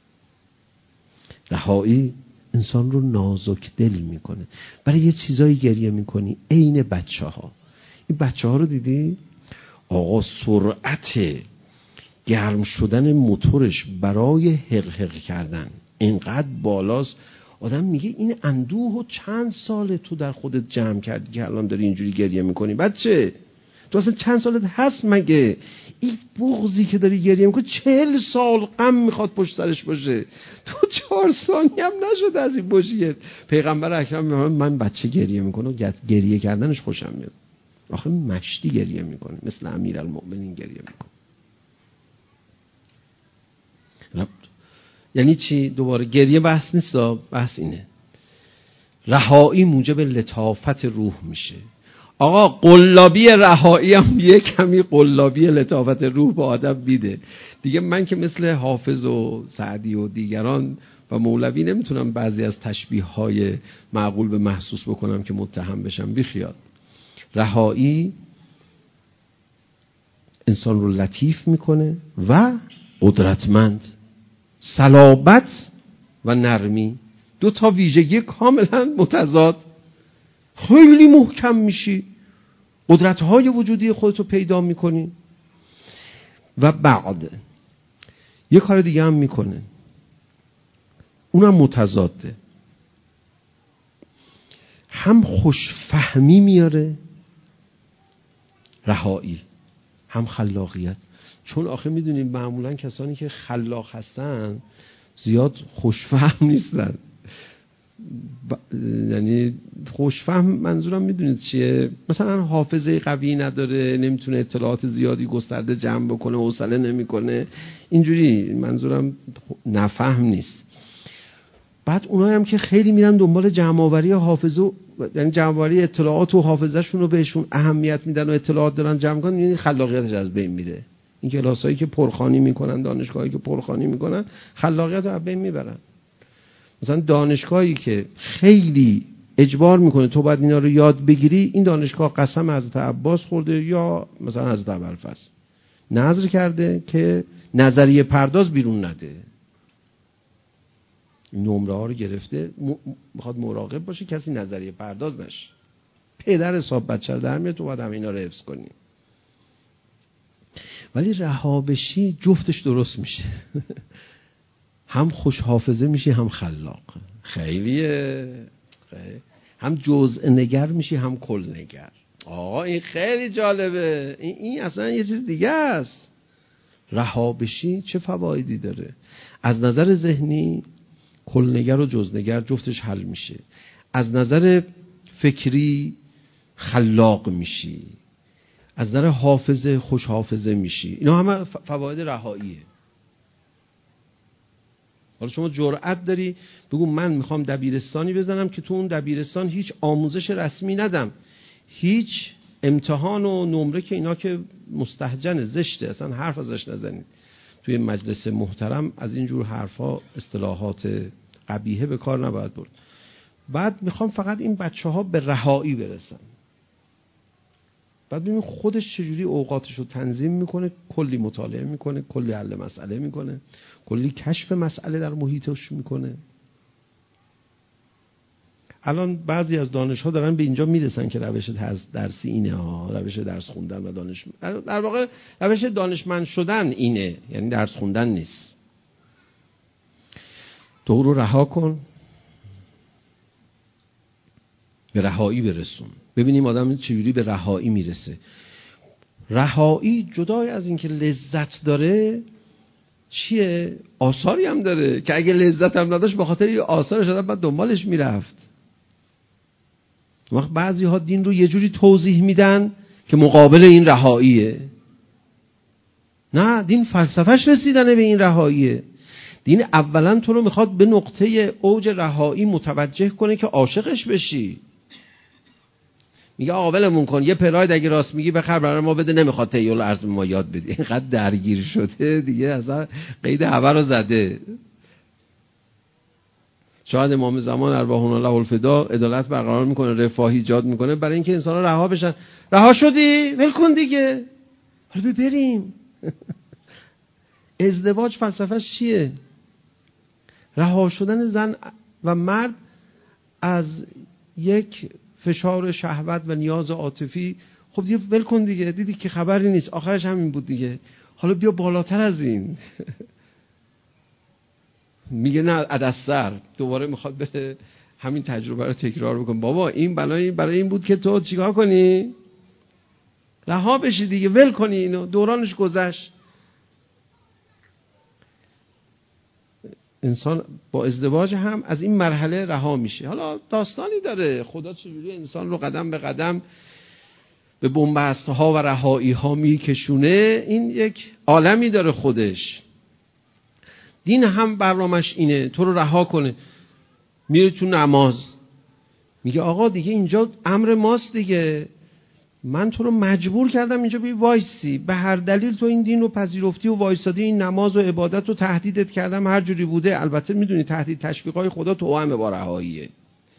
رهایی انسان رو نازک دل می کنه. برای یه چیزایی گریه می کنی، عین بچه ها. این بچه ها رو دیدی؟ آقا سرعت گرم شدن موتورش برای حق حق کردن اینقدر بالاست، آدم میگه این اندوه و چند ساله تو در خودت جمع کردی که الان داری اینجوری گریه میکنی؟ بچه تو اصلا چند سالت هست مگه؟ این بغضی که داری گریه میکنی چهل سال غم میخواد پشت سرش باشه، تو چهار ثانیه هم نشد از این باشیت. پیغمبر اکرم میگه من بچه گریه میکنه و گریه کردنش خوشم میاد. آخه مشتی گریه میکنه، مثل امیرالمؤمنین گریه میکنه. یعنی چی؟ دوباره گریه بحث نیست، بحث اینه رهایی موجب لطافت روح میشه. آقا قلابی رهایی هم یه کمی قلابی لطافت روح به آدم میده دیگه. من که مثل حافظ و سعدی و دیگران و مولوی نمیتونم بعضی از تشبیه های معقول به محسوس بکنم که متهم بشم، بیخیال. رهایی انسان رو لطیف میکنه و قدرتمند. صلابت و نرمی، دو تا ویژگی کاملا متضاد. خیلی محکم میشی، قدرت‌های وجودی خودتو پیدا میکنی. و بعد یه کار دیگه هم میکنه، اونم متضاده. هم خوشفهمی میاره رهایی، هم خلاقیت. چون آخه میدونیم معمولا کسانی که خلاق هستن زیاد خوشفهم نیستن. ب... یعنی خوشفهم منظورم میدونید چیه؟ مثلا حافظه قوی نداره، نمیتونه اطلاعات زیادی گسترده جمع بکنه، حوصله نمیکنه، اینجوری منظورم نفهم نیست. بعد اونایی هم که خیلی میرن دنبال جمع آوری حافظه، یعنی جمع آوری اطلاعات و حافظه‌شون رو بهشون اهمیت میدن و اطلاعات دارن جمع کنن، یعنی خلاقیتش از بین میره. این کلاسایی که پرخوانی میکنن، دانشگاهایی که پرخوانی میکنن، خلاقیت رو از بین میبرن. مثلا دانشگاهی که خیلی اجبار میکنه تو باید اینا رو یاد بگیری، این دانشگاه قسم حضرت عباس خورده یا مثلا حضرت ابوالفضل نظر کرده که نظریه پرداز بیرون نده. نمره ها رو گرفته، میخواد مراقب باشه کسی نظریه پرداز نشه. پدر حساب بچه رو در میاره، تو باید همه اینا رو حفظ کنی. ولی رها بشی جفتش درست میشه. هم خوش حافظه میشی هم خلاق. خیلیه. خیلی. هم جزء نگر میشی هم کل نگر. آقا این خیلی جالبه. این, این اصلا یه چیز دیگه است. رها بشی چه فوایدی داره؟ از نظر ذهنی کل نگر و جزء نگر جفتش حل میشه. از نظر فکری خلاق میشی. از نظر حافظه خوش حافظه میشی. اینا همه فواید رهاییه. حالا شما جرأت داری بگو من میخوام دبیرستانی بزنم که تو اون دبیرستان هیچ آموزش رسمی ندم، هیچ امتحان و نمره که اینا که مستهجن زشته، اصلا حرف ازش نزنید. توی مجلس محترم از اینجور حرفا اصطلاحات قبیحه به کار نباید برد. بعد میخوام فقط این بچه ها به رهایی برسن. بعد ببین خودش چجوری اوقاتش رو تنظیم میکنه، کلی مطالعه میکنه، کلی حل مسئله میکنه، کلی کشف مسئله در محیطش میکنه. الان بعضی از دانش‌ها دارن به اینجا میرسن که روش درسی اینه ها، روش درس خوندن و دانش در واقع روش دانشمند شدن اینه، یعنی درس خوندن نیست. تو رو رها کن، به رهایی برسون. ببینیم آدم چجوری به رهایی میرسه. رهایی جدای از این که لذت داره چیه؟ آثاری هم داره که اگه لذت هم نداشت به خاطر این آثارش آدم بعد دنبالش میرفت. وقت بعضی ها دین رو یه جوری توضیح میدن که مقابل این رهاییه. نه، دین فلسفهش رسیدنه به این رهاییه. دین اولا تو رو میخواد به نقطه اوج رهایی متوجه کنه که عاشقش بشی. میگه آقا ولمون کن، یه پراید اگه راست میگی بخر برای ما بده، نمیخواد تیول ارز به ما یاد بدی. اینقدر درگیر شده دیگه، اصلا قید همه رو زده. شاید امام زمان ارواحنا الله الفدا عدالت برقرار میکنه، رفاه ایجاد میکنه برای اینکه انسان‌ها رها بشن. رها شدی؟ ول کن دیگه، حالا بریم. ازدواج فلسفه‌اش چیه؟ رها شدن زن و مرد از یک فشار شهوت و نیاز عاطفی. خب دیگه ول کن دیگه، دیدی که خبری نیست، آخرش همین بود دیگه، حالا بیا بالاتر از این. میگه نه عدسر، دوباره میخواد بره همین تجربه رو تکرار بکن. بابا این برای برای این بود که تو چیکار کنی؟ رها بشی دیگه، ول کنی اینو، دورانش گذشت. انسان با ازدواج هم از این مرحله رها میشه. حالا داستانی داره خدا چجوری انسان رو قدم به قدم به بنبست ها و رهایی ها میکشونه، این یک عالمی داره خودش. دین هم برنامه‌اش اینه تو رو رها کنه. میره تو نماز، میگه آقا دیگه اینجا امر ماست دیگه، من تو رو مجبور کردم اینجا بی وایسی، به هر دلیل تو این دین رو پذیرفتی و وایسادی، این نماز و عبادت رو تهدیدت کردم هر جوری بوده. البته میدونی تهدید تشویقای خدا توأم با رهاییه.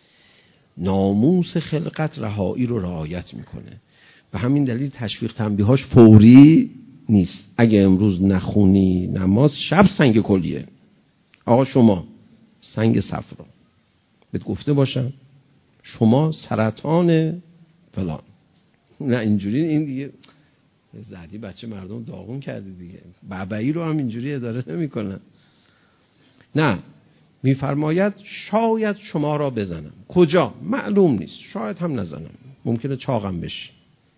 ناموس خلقت رهایی رو رعایت میکنه، به همین دلیل تشویق تنبیهاش فوری نیست. اگه امروز نخونی نماز، شب سنگ کلیه. آقا شما سنگ صفرا بهت گفته باشم، شما سرطان فلان. نه اینجوری، این دیگه زدی بچه مردم داغون کردی دیگه. بابایی رو هم اینجوری اداره نمی کنن. نه، میفرماید شاید شما را بزنم. کجا؟ معلوم نیست، شاید هم نزنم، ممکنه چاقم بشی.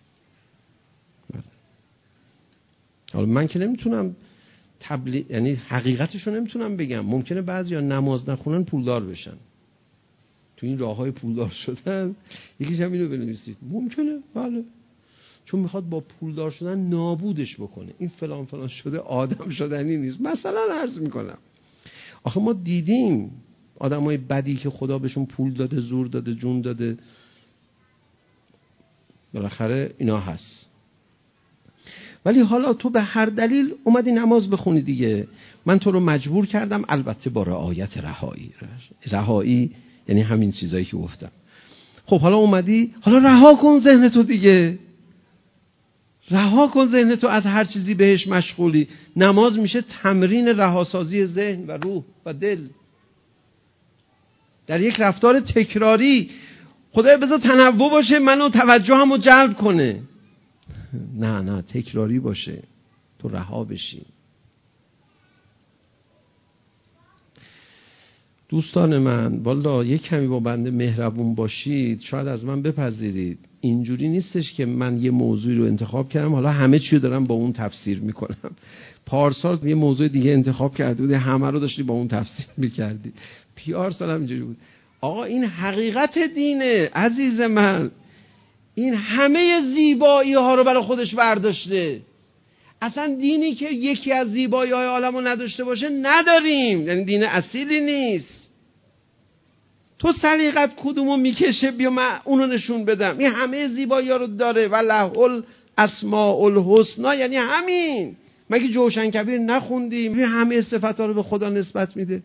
حالا من که نمیتونم تبلیغ، یعنی حقیقتش رو نمیتونم بگم. ممکنه بعضیا نماز نخونن پولدار بشن. تو این راههای پولدار شدن یکیش هم اینو بنویسید. ممکنه، بله، چون میخواد با پولدار شدن نابودش بکنه. این فلان فلان شده آدم شدنی نیست. مثلا عرض میکنم، آخه ما دیدیم آدمای بدی که خدا بهشون پول داده، زور داده، جون داده، بالاخره اینا هست. ولی حالا تو به هر دلیل اومدی نماز بخونی دیگه، من تو رو مجبور کردم، البته با رعایت رهایی. رهایی یعنی همین چیزایی که گفتم. خب حالا اومدی، حالا رها کن ذهنتو دیگه، رها کن ذهنتو از هر چیزی بهش مشغولی. نماز میشه تمرین رهاسازی ذهن و روح و دل در یک رفتار تکراری. خدای بذار تنوع باشه، منو توجهمو جلب کنه. نه نه، تکراری باشه، تو رها بشی. دوستان من، والا یک کمی با بنده مهربون باشید، شاید از من بپذیرید. اینجوری نیستش که من یه موضوعی رو انتخاب کردم حالا همه چی رو دارم با اون تفسیر میکنم. پارسال یه موضوع دیگه انتخاب کرده بودی، همه رو داشتی با اون تفسیر میکردی. پیار سال هم اینجوری بود. آقا این حقیقت دینه عزیز من. این همه زیبایی ها رو برای خودش برداشته. اصلا دینی که یکی از زیبایی های عالم رو نداشته باشه نداریم، یعنی دین اصیلی نیست. تو سلیقت کدومو میکشه بیا من اونو نشون بدم. این همه زیبایی ها رو داره و له الاسماء الحسنا، یعنی همین. مگه جوشن کبیر نخوندیم؟ این همه صفات ها رو به خدا نسبت میده،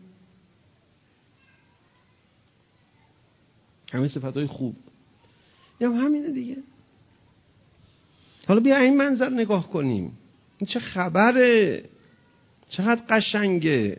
همه صفات های خوب، یا همینه دیگه. حالا بیا این منظر نگاه کنیم، این چه خبره، چقدر قشنگه.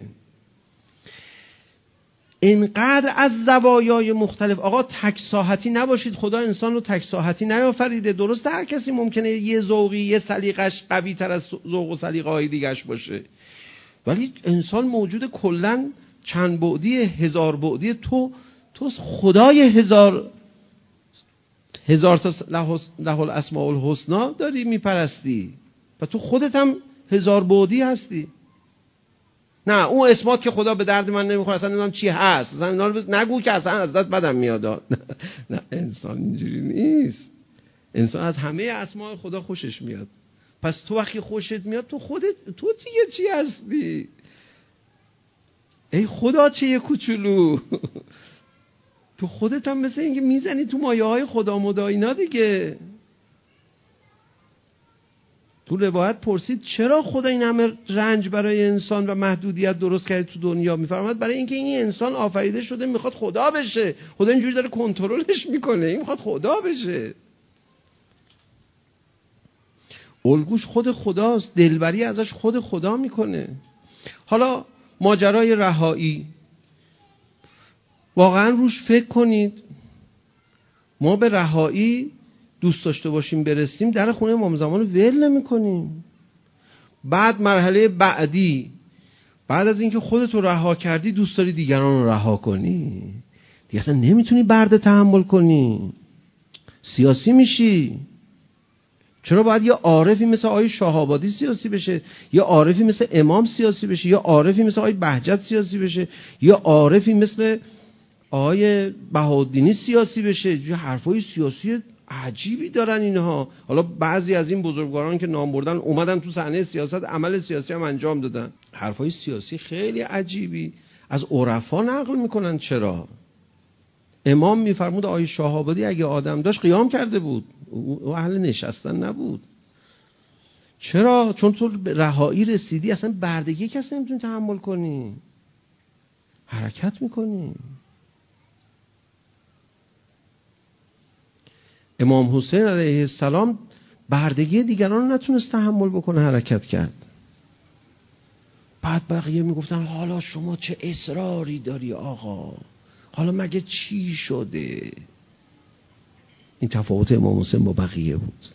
اینقدر از زوایای مختلف. آقا تک ساحتی نباشید، خدا انسان رو تک ساحتی نیافریده. درسته هر کسی ممکنه یه ذوقی یه سلیقش قوی تر از ذوق و سلیقه های دیگش باشه، ولی انسان موجود کلن چند بعدی، هزار بعدی. تو تو خدای هزار هزار تا له الاسماء الحسنا داری میپرستی و تو خودت هم هزار بعدی هستی. نه اون اسمات که خدا به درد من نمیخوره، اصلا نمیدونم چی هست، اصلا اینا رو نگو که اصلا ازت بدم میاد. نه, نه انسان اینجوری نیست. انسان از همه اسماء خدا خوشش میاد. پس تو وقتی خوشت میاد تو خودت تو دیگه چی هستی؟ ای خدا چه کوچولو. تو خودت هم مثل اینکه میزنی تو مایه های خدا مدا اینا دیگه. تو روایت پرسید چرا خدا این همه رنج برای انسان و محدودیت درست کرده تو دنیا؟ میفرماد برای اینکه این انسان آفریده شده میخواد خدا بشه. خدا اینجوری داره کنترلش میکنه، این میخواد خدا بشه. الگوش خود خداست، دلبری ازش خود خدا میکنه. حالا ماجرای رهایی، واقعا روش فکر کنید. ما به رهایی دوست داشته باشیم برسیم، در خونه امام زمان رو ول نمی کنیم. بعد مرحله بعدی، بعد از اینکه خودت رو رها کردی دوست داری دیگران رو رها کنی، دیگه اصلا نمیتونی برده تحمل کنی، سیاسی میشی. چرا باید یه عارفی مثل آقای شاه‌آبادی سیاسی بشه، یا عارفی مثل امام سیاسی بشه، یا عارفی مثل آقای بهجت سیاسی بشه، یا عارفی مثل آقای بهاءالدینی سیاسی بشه؟ یه حرفای سیاسی عجیبی دارن اینها. حالا بعضی از این بزرگواران که نام بردن اومدن تو صحنه سیاست، عمل سیاسی هم انجام دادن. حرفای سیاسی خیلی عجیبی از عرفا نقل میکنن. چرا؟ امام میفرمود آقای شاه‌آبادی اگه آدم داشت قیام کرده بود، او اهل نشستن نبود. چرا؟ چون تو به رهایی رسیدی، اصلا بردگی کسی نمیتونی تحمل کنی، حرکت میکنی. امام حسین علیه السلام بردگی دیگران رو نتونست تحمل بکنه، حرکت کرد. بعد بقیه میگفتن حالا شما چه اصراری داری آقا، حالا مگه چی شده؟ این تفاوت امام حسین با بقیه بود.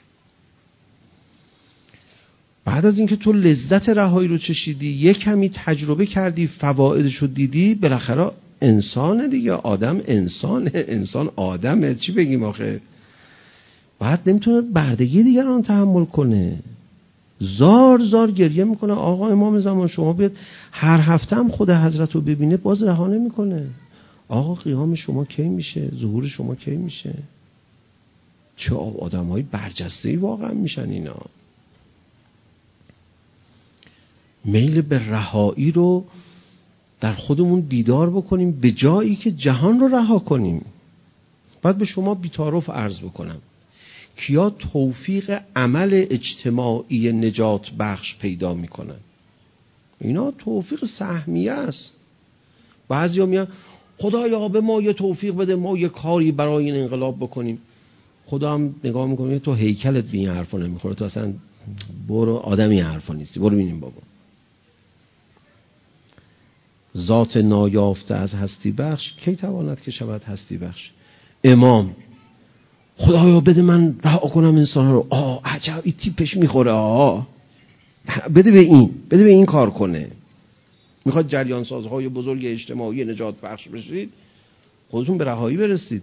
بعد از اینکه تو لذت رهایی رو چشیدی، یک کمی تجربه کردی، فوایدش رو دیدی، بالاخره انسان دیگه، آدم انسانه، انسان آدمه، چی بگیم آخه؟ بعد نمیتونه بردگی دیگران تحمل کنه، زار زار گریه میکنه. آقا امام زمان شما بیاد هر هفته هم خود حضرت رو ببینه باز رها نمیکنه. آقا قیام شما کی میشه؟ ظهور شما کی میشه؟ چه آدمای برجسته‌ای واقعا میشن اینا. میل به رهایی رو در خودمون بیدار بکنیم، به جایی که جهان رو رها کنیم. بعد به شما بی‌تعارف عرض بکنم، کیا توفیق عمل اجتماعی نجات بخش پیدا میکنن؟ اینا توفیق سهمیه است. بعضیا میگن خدایا به ما یه توفیق بده، ما یه کاری برای این انقلاب بکنیم. خدا هم نگاه میکنه تو هیکلت به این حرفا نمیخوره، تو اصلا برو آدمی حرفا نیستی، برو ببینیم بابا. ذات نایافته از هستی بخش کی تواند که شود هستی بخش؟ امام خدایا بده من رها کنم انسان رو. آه عجب این تیپش میخوره، آه بده به این بده به این کار کنه. میخواد جریان سازهای بزرگ اجتماعی نجات بخش بشید، خودتون به رهایی برسید.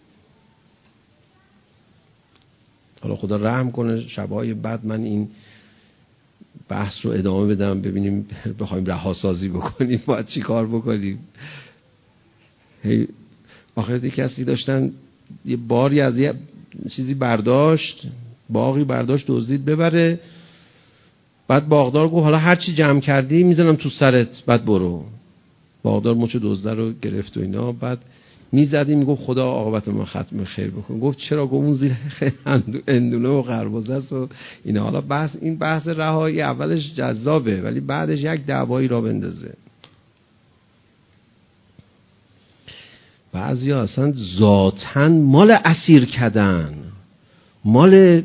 حالا خدا رحم کنه شبهای بعد من این بحث رو ادامه بدم، ببینیم بخوایم رهاسازی بکنیم باید چی کار بکنیم. هی آخر کسی داشتن یه باری از یه چیزی برداشت، باقی برداشت دزدید ببره، بعد باغدار گفت حالا هر چی جمع کردی میزنم تو سرت بعد برو. باغدار مچ دزده رو گرفت و اینا، بعد میزدیم میگفت خدا عاقبت من ختم خیر بکن. گفت چرا؟ گفت اون زیر اندونه و خربزه است و اینا. حالا بحث این بحث رهایی اولش جذابه ولی بعدش یک دعوایی را بندازه. بعضیا اصلا ذاتاً مال اسیر کردن، مال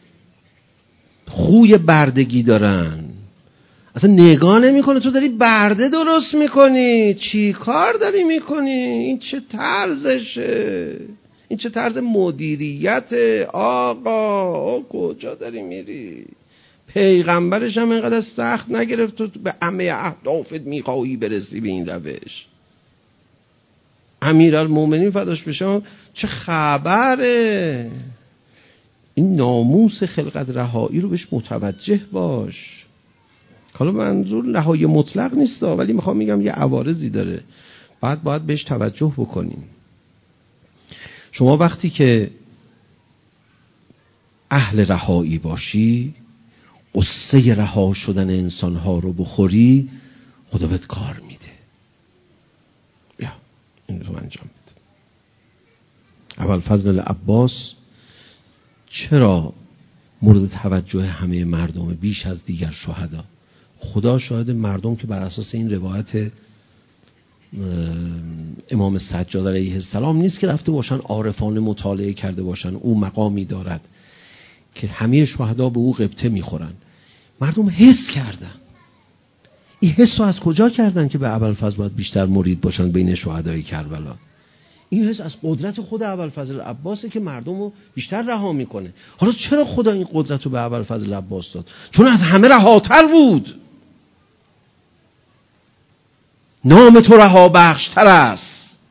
خوی بردگی دارن، اصلا نگاه نمیکنه تو داری برده درست میکنی، چی کار داری میکنی، این چه طرزشه، این چه طرز مدیریت، آقا آقا کجا داری میری؟ پیغمبرش هم اینقدر سخت نگرفت تو به همه اهدافت میخوایی برسی به این روش. امیرالمومنین فداش بشم چه خبره؟ این ناموس خلقت رهایی رو بهش متوجه باش. حالا منظور رهایی مطلق نیست ولی میخوام میگم یه عوارضی داره، بعد باید بهش توجه بکنیم. شما وقتی که اهل رهایی باشی، قصه رها شدن انسانها رو بخوری، خدا بهت کار میده. یا این رو انجام بده. ابوالفضل عباس چرا مورد توجه همه مردم بیش از دیگر شهدا؟ خدا شاهد، مردم که بر اساس این روایت امام سجاد علیه السلام نیست که رفته باشن عارفانه مطالعه کرده باشن، او مقامی دارد که همه شهدا به او غبطه میخورن. مردم حس کردن. این حس رو از کجا کردن که به ابوالفضل باید بیشتر مرید باشن بین شهدای کربلا؟ این حس از قدرت خود ابوالفضل عباسه که مردم رو بیشتر رها میکنه. حالا چرا خدا این قدرت رو به ابوالفضل عباس داد؟ چون از همه رهاتر بود. نام تو رها بخشتر است،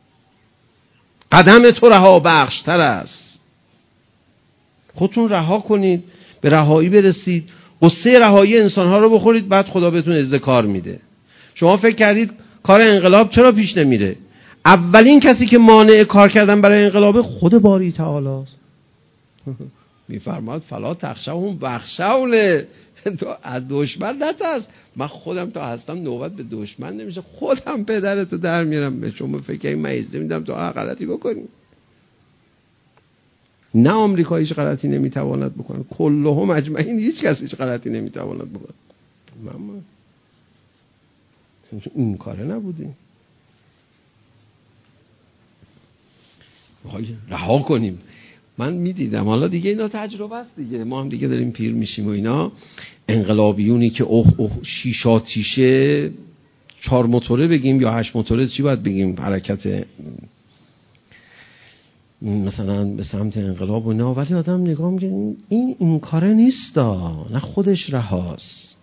قدم تو رها بخشتر است. خودتون رها کنید، به رهایی برسید، قصه رهایی انسانها رو بخورید، بعد خدا بهتون عز کار میده. شما فکر کردید کار انقلاب چرا پیش نمیره؟ اولین کسی که مانع کار کردن برای انقلاب خود باری تعالی است. میفرماد فلا تخشوهم واخشونی، تو از دشمن نترس. من خودم تا هستم نوبت به دشمن نمیشه، خودم پدرتو در میارم. به شما فکر این مایزه میدم تو هر غلطی بکنی. نه آمریکا هیچ غلطی نمیتواند بکنه، کلهم اجمعین، هیچ کس هیچ غلطی نمیتواند بکنه. من این کاره نبودیم. رها کنیم. من میدیدم، حالا دیگه اینا تجربه است دیگه، ما هم دیگه داریم پیر میشیم و اینا. انقلابیونی که اوه اوه شیشا تیشه، چهار موتوره بگیم یا هشت موتوره، چی باید بگیم، حرکت مثلا به سمت انقلاب و اینا، ولی آدم نگاه میگه این این کاره نیستا، نه خودش رهاست،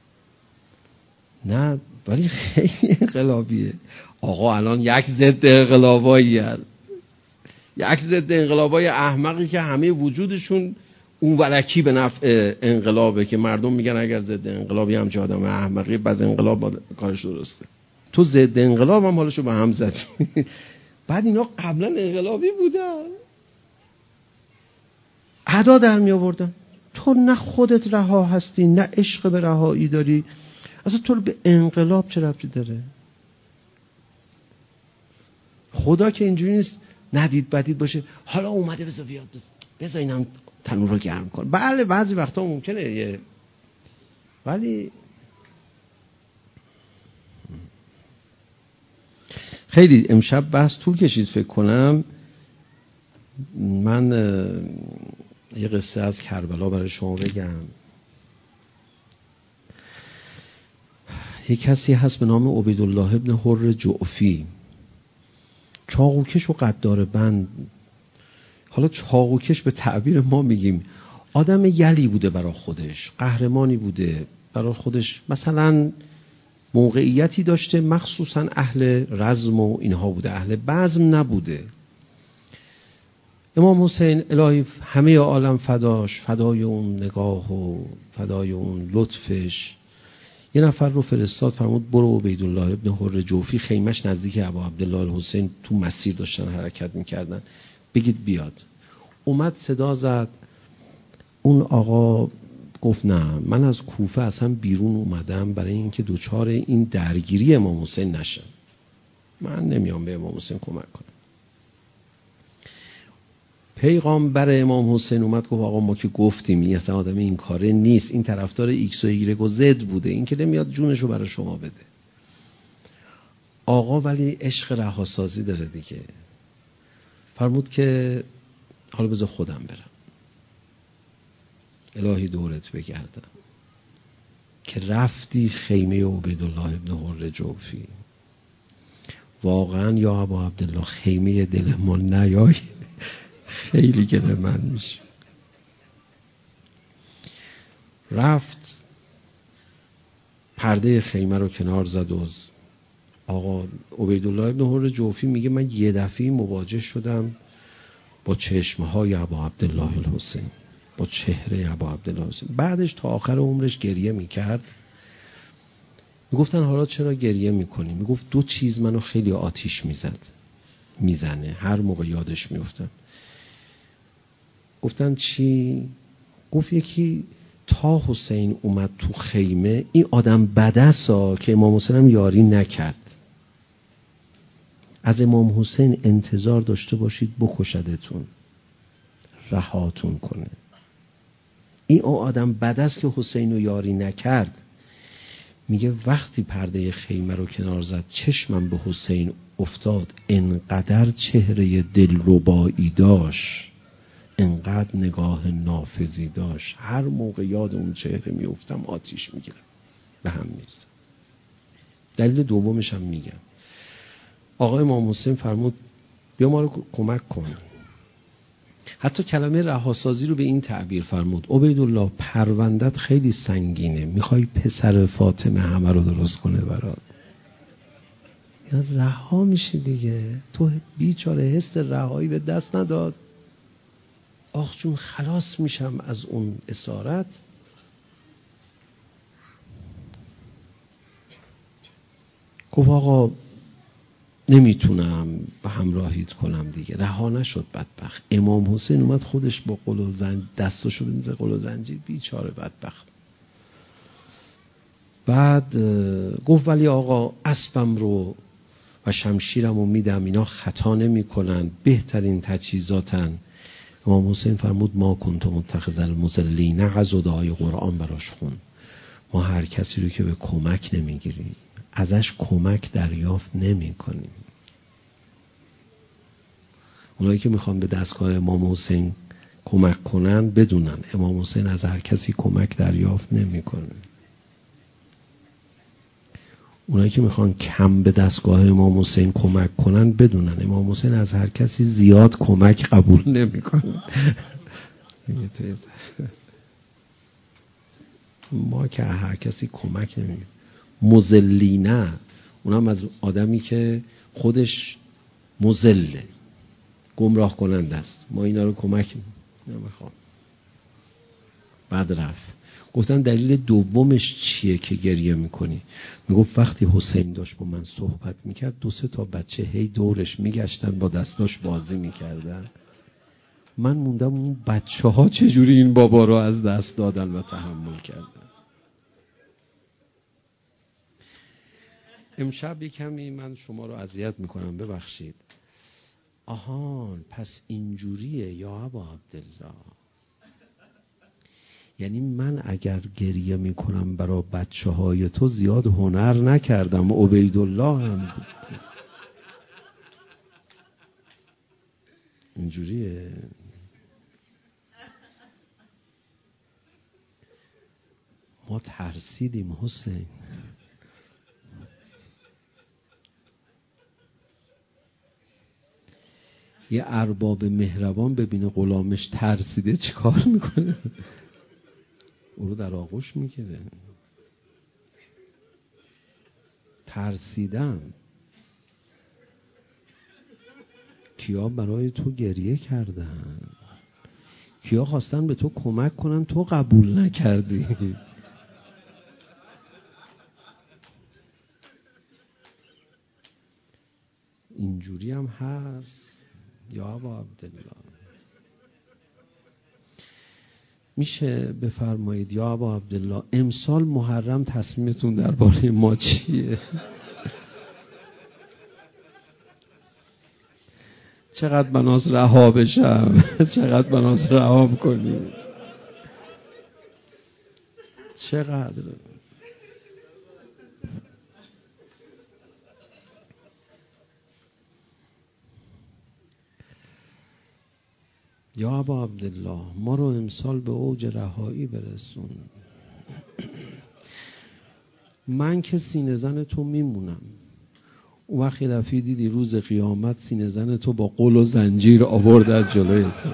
نه ولی خیلی انقلابیه. آقا الان یک ضد انقلابایی هست، یک ضد انقلابای احمقی که همه وجودشون اون ولکی به نفع انقلابه، که مردم میگن اگر ضد انقلابی هم چه آدم احمقی، بعد انقلاب کارش درسته. تو ضد انقلاب هم حالشو به هم زدی. بعد اینا قبلا انقلابی بودن، ادا در می آوردن. تو نه خودت رها هستی، نه عشق به رهایی داری، اصلا تو به انقلاب چه ربطی داره؟ خدا که اینجوری نیست ندید بدید باشه حالا اومده بذار بیاد بذار اینم تنور رو گرم کن. بله بعضی وقتا ممکنه یه، ولی خیلی امشب بحث طول کشید فکر کنم. من یه قصه از کربلا برای شما بگم. یه کسی هست به نام عبیدالله ابن حر جعفی، چاقوکش و قدار بند. حالا چاقوکش به تعبیر ما میگیم آدم یلی بوده برای خودش، قهرمانی بوده برای خودش، مثلا موقعیتی داشته، مخصوصا اهل رزم و اینها بوده، اهل بزم نبوده. امام حسین الهی همه عالم فداش، فدای اون نگاه و فدای اون لطفش، یه نفر رو فرستاد، فرمود برو عبیدالله ابن حر جوفی، خیمش نزدیک ابا عبدالله الحسین، تو مسیر داشتن حرکت میکردن، بگید بیاد. اومد صدا زد، اون آقا گفت نه من از کوفه اصلا بیرون اومدم برای اینکه دوچار این درگیری امام حسین نشم. من نمیام به امام حسین کمک کنم. پیغامبر امام حسین اومد گفت آقا ما که گفتیم این اصلا آدم این کاره نیست، این طرفدار ایکس و ایگرگ و زد بوده، این که نمیاد جونشو برای شما بده. آقا ولی عشق رهاسازی داره دیگه، فرمود که حالا بذار خودم برم الهی دورت بگردم. که رفتی خیمه عبیدالله ابن حر جوفی، واقعا یا ابا عبدالله خیمه دل ما نیای خیلی گله من میشه. رفت پرده خیمه رو کنار زد و آقا عبیدالله ابن حر جوفی میگه من یه دفعه مواجه شدم با چشمهای ابا عبدالله الحسین، با چهره ابا عبدالله الحسین. بعدش تا آخر عمرش گریه میکرد. میگفتن حالا چرا گریه میکنی؟ میگفت دو چیز منو خیلی آتیش میزد میزنه هر موقع یادش میفتم. گفتن چی؟ گفت یکی تا حسین اومد تو خیمه این آدم بدسا که امام حسین هم یاری نکرد، از امام حسین انتظار داشته باشید بکشدتون رهاتون کنه. این آدم بدست که حسین رو یاری نکرد. میگه وقتی پرده خیمه رو کنار زد چشمم به حسین افتاد، انقدر چهره دلربایی داشت، انقدر نگاه نافذی داشت، هر موقع یاد اون چهره میافتم آتیش میگیرم به هم میرسم. دلیل دومش هم میگم. آقای امام حسین فرمود بیا ما رو کمک کن. حتی کلمه رهاسازی رو به این تعبیر فرمود عبیدالله پروندت خیلی سنگینه، میخوای پسر فاطمه همه رو درست کنه برات؟ یا رها میشی دیگه، تو بیچاره حس رهایی به دست نداد. آخ جون خلاص میشم از اون اسارت. گفت آقا نمیتونم به همراهیت کنم دیگه. رها نشد بدبخت. امام حسین اومد خودش با قل و زنج دستاشو بنزه قل و زنجیر، بیچاره بدبخت. بعد گفت ولی آقا اسبم رو و شمشیرم رو میدم، اینا خطا نمی کنن، بهترین تجهیزاتن. امام حسین فرمود ما کنتم متخذ المضلین، عزدای قرآن براش خون. ما هر کسی رو که به کمک نمیگیریم ازش کمک دریافت نمی کنیم. اونایی که میخوان به دستگاه امام حسین کمک کنن بدونن امام حسین از هر کسی کمک دریافت نمی کنه. اونایی که میخوان کم به دستگاه امام حسین کمک کنن بدونن امام حسین از هر کسی زیاد کمک قبول نمی کنه. ما که هر کسی کمک نمی مذلینه، اونم از آدمی که خودش مذله گمراه کننده است، ما اینا رو کمک نمیخوام. بعد رفت. گفتن دلیل دومش چیه که گریه میکنی؟ میگفت وقتی حسین داشت با من صحبت میکرد دو سه تا بچه هی دورش میگشتن با دستاش بازی میکردن، من موندم اون بچه ها چجوری این بابا رو از دست دادن و تحمل کردن. امشب یک کمی من شما رو اذیت میکنم ببخشید. آهان پس اینجوریه یا ابا عبدالله، یعنی من اگر گریه میکنم برای بچه های تو زیاد هنر نکردم، عبیدالله هم بود. اینجوریه. ما ترسیدیم حسین. یه ارباب مهربان ببینه غلامش ترسیده چه کار میکنه؟ او رو در آغوش میگیره. ترسیدم. کیا برای تو گریه کردن؟ کیا خواستن به تو کمک کنن تو قبول نکردی؟ اینجوری هم هست یا ابا عبدالله. میشه بفرمایید یا ابا عبدالله امسال محرم تصمیمتون درباره ما چیه؟ چقدر بناس رها بشم، چقدر بناس رها کنی، چقدر. یا ابا عبدالله ما رو امسال به اوج رهایی برسون. من که سینه زن تو میمونم. اون وقت یه دفعه دیدی روز قیامت سینه زن تو با قل و زنجیر آورد از جلوی تو.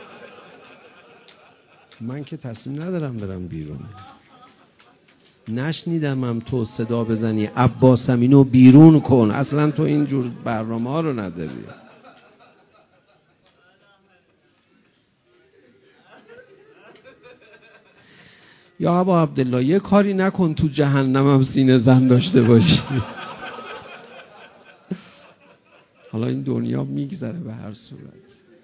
من که تصمیم ندارم برم بیرون. نشنیدم هم تو صدا بزنی عباس اینو بیرون کن. اصلا تو اینجور برنامه ها رو نداری. یا ابا عبدالله یه کاری نکن تو جهنم هم سینه زن داشته باشی. حالا این دنیا میگذره به هر صورت.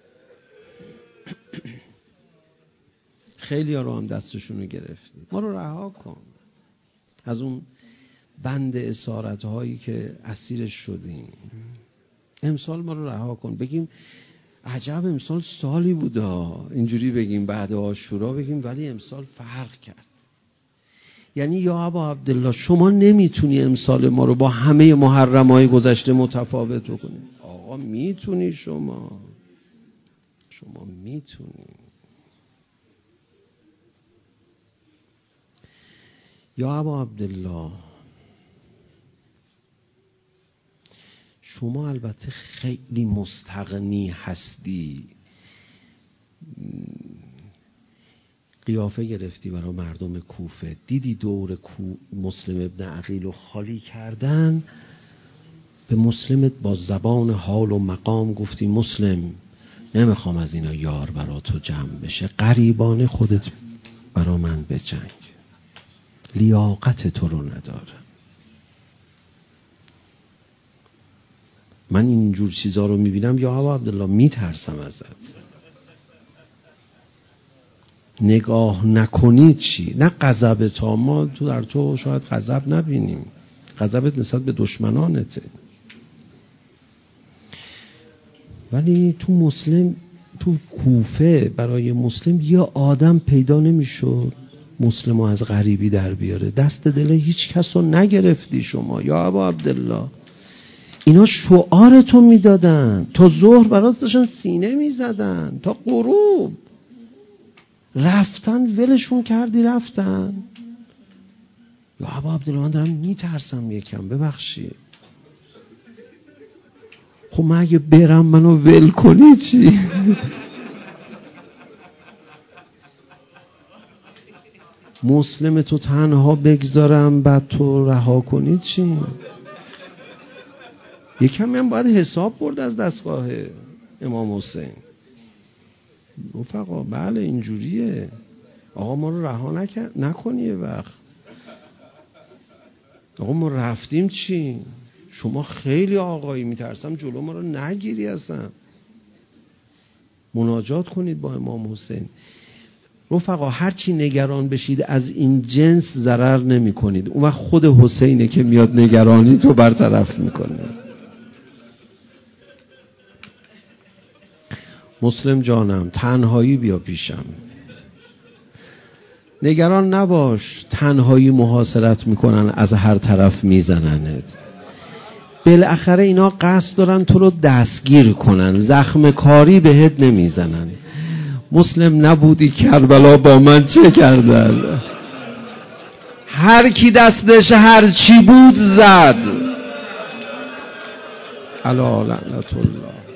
خیلی ها رو هم دستشون رو گرفتی. ما رو رها کن از اون بند اسارت هایی که اسیرش شدیم. امسال ما رو رها کن. بگیم عجب امسال سالی بوده، اینجوری بگیم بعد عاشورا بگیم ولی امسال فرق کرد. یعنی یا ابا عبدالله شما نمیتونی امسال ما رو با همه محرم‌های گذشته متفاوت کنی. آقا میتونی، شما شما میتونی. یا ابا عبدالله شما البته خیلی مستغنی هستی، قیافه گرفتی برای مردم کوفه، دیدی دور کو مسلم ابن عقیل رو خالی کردن، به مسلمت با زبان حال و مقام گفتی مسلم نمیخوام از اینا یار برا تو جمع بشه، غریبانه خودت برا من بجنگ، لیاقت تو رو ندارم. من اینجور چیزا رو میبینم یا ابا عبدالله میترسم ازت. نگاه نکنید چی؟ نه غضب تا ما تو در تو شاید غضب نبینیم، غضبت نسبت به دشمنانته، ولی تو مسلم تو کوفه برای مسلم یه آدم پیدا نمیشد مسلمو از غریبی در بیاره. دست دل هیچ کس رو نگرفتی شما یا ابا عبدالله. اینا شعارتو میدادن تا ظهر برات داشتن سینه میزدن تا غروب، رفتن ولشون کردی رفتن. یا ابا عبدالله من دارم میترسم یکم، ببخشی. خب من اگه برم منو ول کنی چی؟ مسلم تو تنها بگذارم بعد تو رها کنی چی؟ یکم هم باید حساب برد از دستگاه امام حسین. رفقا بله اینجوریه. آقا ما رو رها نکنی یه وقت. آقا ما رفتیم چی؟ شما خیلی آقایی، میترسم جلو ما رو نگیری اصلا. مناجات کنید با امام حسین. رفقا هرچی نگران بشید از این جنس ضرر نمی کنید، اون وقت خود حسینه که میاد نگرانی تو برطرف میکنه. مسلم جانم تنهایی بیا پیشم، نگران نباش، تنهایی محاصرت میکنن از هر طرف میزننت، بالاخره اینا قصد دارن تو رو دستگیر کنن، زخم کاری بهت نمیزنن. مسلم نبودی کربلا با من چه کردن؟ هر کی دستش هر چی بود زد. الا لعنت الله.